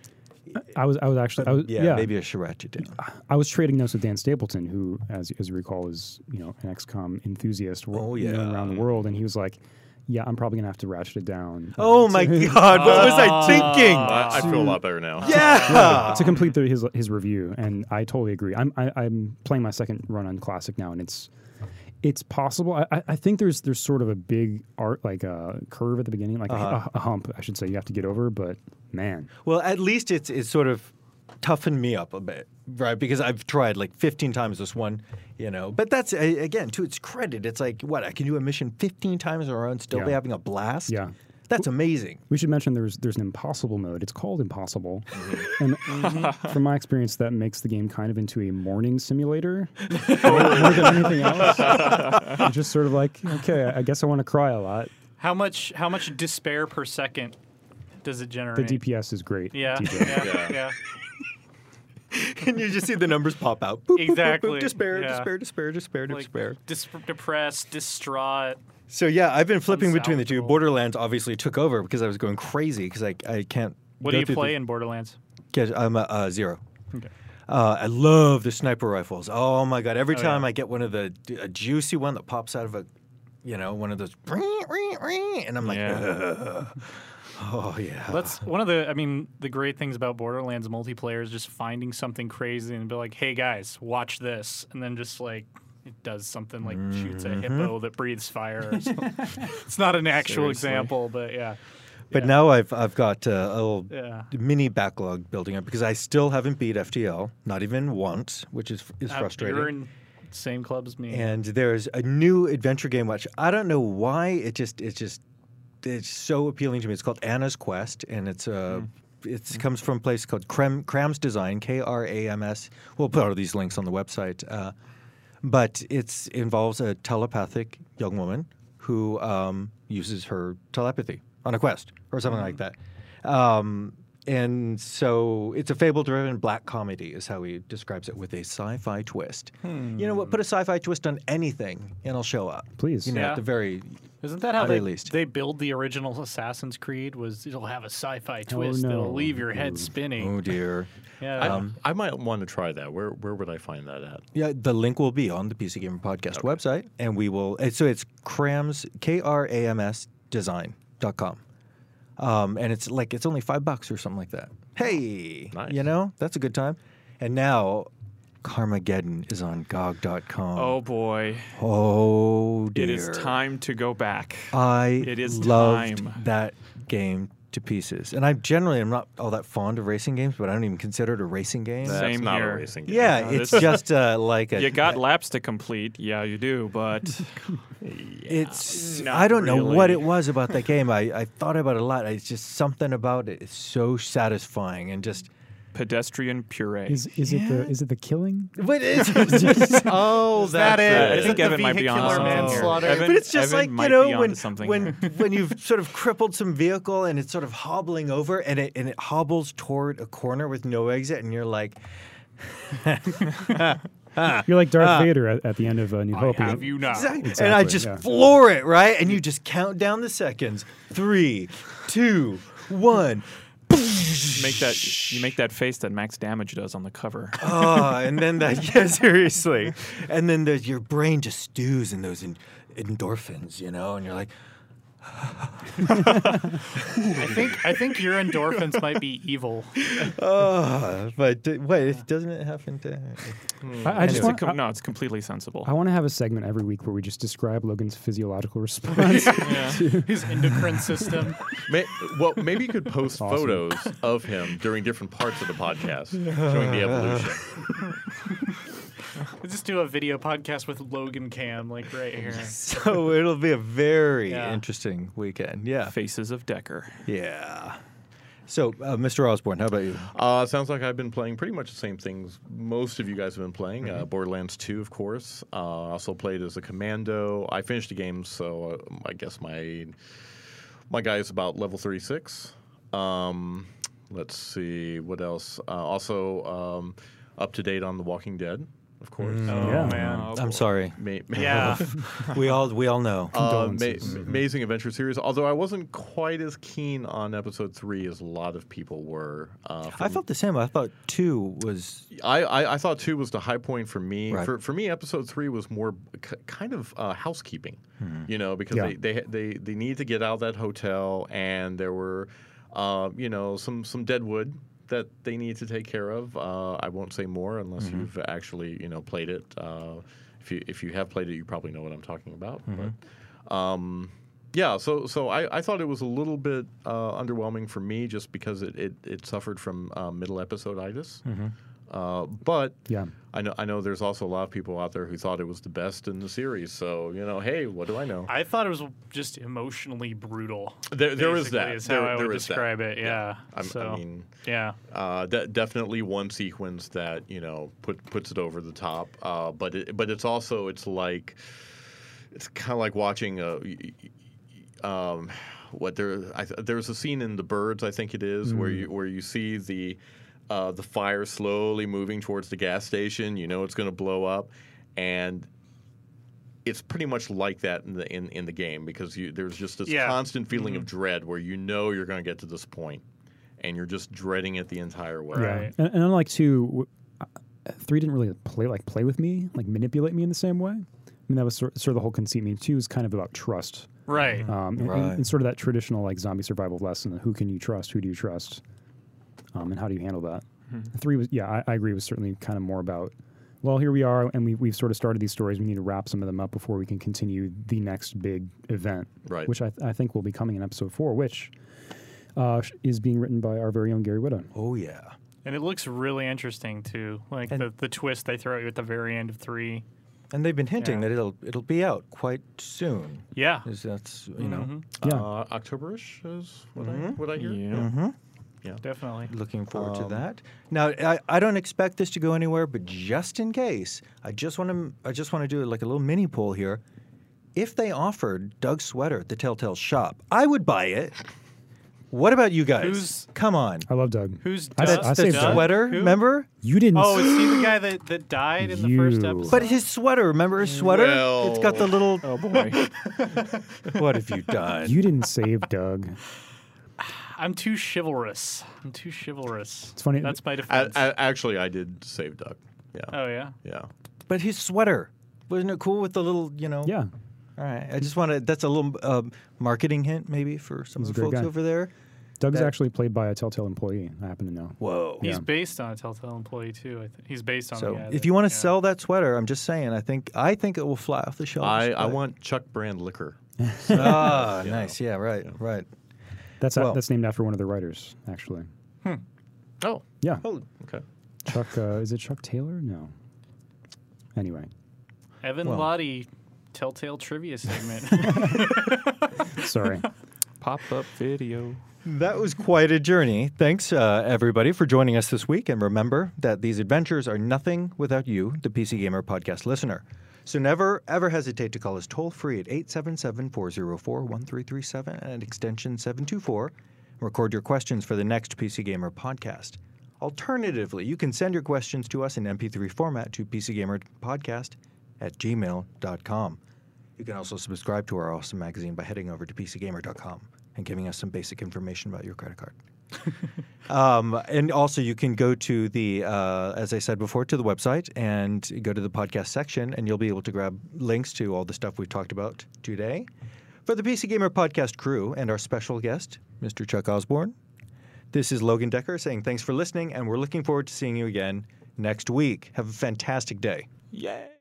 I was I was actually I was, yeah, yeah, maybe I should ratchet it down. I was trading notes with Dan Stapleton, who, as as you recall, is you know an X COM enthusiast wor- Oh, you know, yeah. around the world, and he was like, "Yeah, I'm probably gonna have to ratchet it down." uh, Oh to- my God! What was I thinking? I, I feel a lot better now. Yeah. to complete the, his his review, and I totally agree. I'm I, I'm playing my second run on Classic now, and it's it's possible. I, I- I think there's there's sort of a big art like a curve at the beginning, like Uh-huh. a, a hump, I should say. You have to get over, but man, Well, at least it's it's sort of toughened me up a bit, right? Because I've tried like fifteen times this one, you know. But that's a- again to its credit. It's like what I can do a mission fifteen times in a row and still be Yeah. having a blast. Yeah. that's amazing. we should mention there's there's an impossible mode. It's called Impossible, Mm-hmm. and from my experience, that makes the game kind of into a morning simulator more than anything else. It's just sort of like, okay, I guess I want to cry a lot. How much how much despair per second does it The generate? D P S is great. Yeah, D J. yeah, Yeah. yeah. And you just see the numbers pop out. Boop, boop, boop, boop, Exactly, despair, yeah. despair, despair, despair, Like despair. dis- depressed, distraught. So yeah, I've been flipping between the two. Unsalvageable. Borderlands obviously took over because I was going crazy because I I can't. What go do you through play the- in Borderlands? Yes, I'm a uh, zero. Okay. Uh, I love the sniper rifles. Oh my god! Every Oh, time yeah. I get one of the a juicy one that pops out of a, you know, one of those, and I'm like, Yeah. "Ugh." Oh yeah. That's one of the. I mean, the great things about Borderlands multiplayer is just finding something crazy and be like, "Hey guys, watch this," and then just like it does something like shoots a Mm-hmm. hippo that breathes fire. Or something. It's not an actual Seriously. example, but yeah. But Yeah. now I've I've got uh, a little Yeah. mini backlog building up because I still haven't beat F T L, not even once, which is is Uh, frustrating. You're in same club as me. And there's a new adventure game which I don't know why it just it's just it's so appealing to me. It's called Anna's Quest, and it's uh it comes from a place called Krem, Krams Design, K R A M S. We'll put all these links on the website. Uh, but it involves a telepathic young woman who um, uses her telepathy on a quest or something like that. Um, and so it's a fable-driven black comedy is how he describes it with a sci-fi twist. You know what? Put a sci-fi twist on anything and it'll show up. Please. You know, Yeah. at the very Isn't that how At they, least. they build the original Assassin's Creed? Was it'll have a sci-fi twist no. that'll leave your head Ooh. spinning. oh dear. Yeah. I, Um, I might want to try that. Where where would I find that at? Yeah, the link will be on the P C Gamer Podcast website, and we will. uh, So it's Krams K R A M S Design dot com, um, and it's like it's only five bucks or something like that. Hey, Nice. you know that's a good time. And now, Carmageddon is on G O G dot com. Oh boy, oh dear! it is time to go back. I It is loved time. that game to pieces, and I generally am not all that fond of racing games, but I don't even consider it a racing game. That- Same That's not here. a racing game. yeah, No, it's this- just uh, like a You got laps to complete, yeah, you do, but It's Not I don't know what really. it was about that game. I, I thought about it a lot. It's just something about it is so satisfying and just pedestrian puree. Is is it the is it the killing? but it's just oh Is that that's it? I Is think it the Evan might be on vehicular something here. manslaughter? Evan, But it's just Evan like might you know be when onto something when here. when you've sort of crippled some vehicle and it's sort of hobbling over and it and it hobbles toward a corner with no exit and you're like You're like Darth Vader at, at the end of uh, New I Hope. have you now. Exactly. And I Exactly, just yeah. floor it, right? And you just count down the seconds. Three, two, one. make that you make that face that Max Damage does on the cover. Oh, and then that, yeah, seriously. And then the, your brain just stews in those en- endorphins, you know, and you're like, I think I think your endorphins might be evil. oh, but d- wait, doesn't it happen to? I, I just It's a want, com- I, no, it's completely sensible. I want to have a segment every week where we just describe Logan's physiological response. His endocrine system. May, well, maybe you could post Awesome. photos of him during different parts of the podcast, showing the evolution. Let's just do a video podcast with Logan Cam, like right here. So it'll be a very Yeah. interesting weekend. Yeah. Faces of Decker. Yeah. So, uh, Mister Osborne, how about you? Uh, sounds like I've been playing pretty much the same things most of you guys have been playing. Mm-hmm. Uh, Borderlands two, of course. Uh, also played as a commando. I finished the game, so uh, I guess my my guy is about level thirty-six. Um, let's see what else. Uh, also um, up to date on The Walking Dead, of course. Oh Yeah. man. Oh, I'm boy. sorry. Ma- Yeah. We all we all know. Uh, ma- Condolences. Amazing Adventure series. Although I wasn't quite as keen on episode three as a lot of people were. Uh, I from- felt the same. I thought two was I, I, I thought two was the high point for me. Right. For for me, episode three was more k- kind of uh, housekeeping, you know, because Yeah. they, they they they need to get out of that hotel, and there were, uh, you know, some some dead wood that they need to take care of. Uh, I won't say more unless you've actually you know played it. Uh, if you if you have played it, you probably know what I'm talking about. But, um, yeah, so so I, I thought it was a little bit uh, underwhelming for me just because it it, it suffered from uh, middle episode-itis. Uh, but Yeah. I know I know there's also a lot of people out there who thought it was the best in the series. So you know, hey, what do I know? I thought it was just emotionally brutal. There, there is basically, that. Is There- how I there would is that. describe it. Yeah. I'm- so, I mean, yeah. uh, de- definitely one sequence that you know put puts it over the top. Uh, but it, but it's also it's like it's kind of like watching a. Um, what there? I, th- there's a scene in The Birds, I think it is, where you where you see the uh, the fire slowly moving towards the gas station. You know it's going to blow up, and it's pretty much like that in the in, in the game because you, there's just this Yeah. constant feeling of dread where you know you're going to get to this point, and you're just dreading it the entire way. Yeah. Right. And, and unlike two, w- uh, three didn't really play like play with me, like manipulate me in the same way. I mean, that was sort, sort of the whole conceit. I mean, two is kind of about trust, Right. um, and, Right. and, and sort of that traditional like zombie survival lesson: who can you trust? Who do you trust? Um, and how do you handle that? Three was, yeah, I, I agree, was certainly kind of more about. Well, here we are, and we, we've sort of started these stories. We need to wrap some of them up before we can continue the next big event, Right. which I, I think will be coming in episode four, which uh, sh- is being written by our very own Gary Whitta. oh yeah. And it looks really interesting too. Like And- the, the twist they throw at you at the very end of three. And they've been hinting Yeah. that it'll it'll be out quite soon. Yeah. Is that's you know Mhm. Yeah. Uh, October-ish is what I what I hear. Yeah. Definitely. looking forward to Um, that. Now I, I don't expect this to go anywhere, but just in case, I just want to I just want to do like a little mini poll here. If they offered Doug's sweater at the Telltale shop, I would buy it. What about you guys? Who's- Come on. I love Doug. Who's I Doug? s- I The saved Doug. sweater, Who? remember? You didn't. Oh, s- is he the guy that, that died in the first You. episode? But his sweater, remember his sweater? Well- It's got the little. Oh boy. What have you done? you didn't save Doug. I'm too chivalrous. I'm too chivalrous. It's funny- That's my A- defense. a- actually, I did save Doug. Yeah. oh yeah. Yeah. But his sweater, wasn't it cool with the little, you know? Yeah. All right. I just want to. That's a little um, marketing hint, maybe, for some He's of a the great folks guy. over there. Doug's That- actually played by a Telltale employee. I happen to know. Whoa. He's Yeah. based on a Telltale employee too. I think he's based on. So the guy if that- you want to yeah. sell that sweater, I'm just saying. I think I think it will fly off the shelves. I, I but- want Chuck brand liquor. Ah, Yeah. nice. Yeah. Right. Right. That's Well- that's named after one of the writers, actually. Oh. Yeah. Oh. Okay. Chuck. Uh, is it Chuck Taylor? No. Anyway, Evan Well. Lottie, Telltale trivia segment. sorry. Pop up video. That was quite a journey. Thanks, uh, everybody, for joining us this week. And remember that these adventures are nothing without you, the P C Gamer podcast listener. So never, ever hesitate to call us toll-free at eight seven seven, four zero four, one three three seven and extension seven two four. Record your questions for the next P C Gamer podcast. Alternatively, you can send your questions to us in M P three format to pcgamerpodcast at gmail dot com. You can also subscribe to our awesome magazine by heading over to p c gamer dot com and giving us some basic information about your credit card. um, and also, you can go to the, uh, as I said before, to the website and go to the podcast section, and you'll be able to grab links to all the stuff we talked about today. For the P C Gamer podcast crew and our special guest, Mister Chuck Osborne, this is Logan Decker saying thanks for listening, and we're looking forward to seeing you again next week. Have a fantastic day. Yay!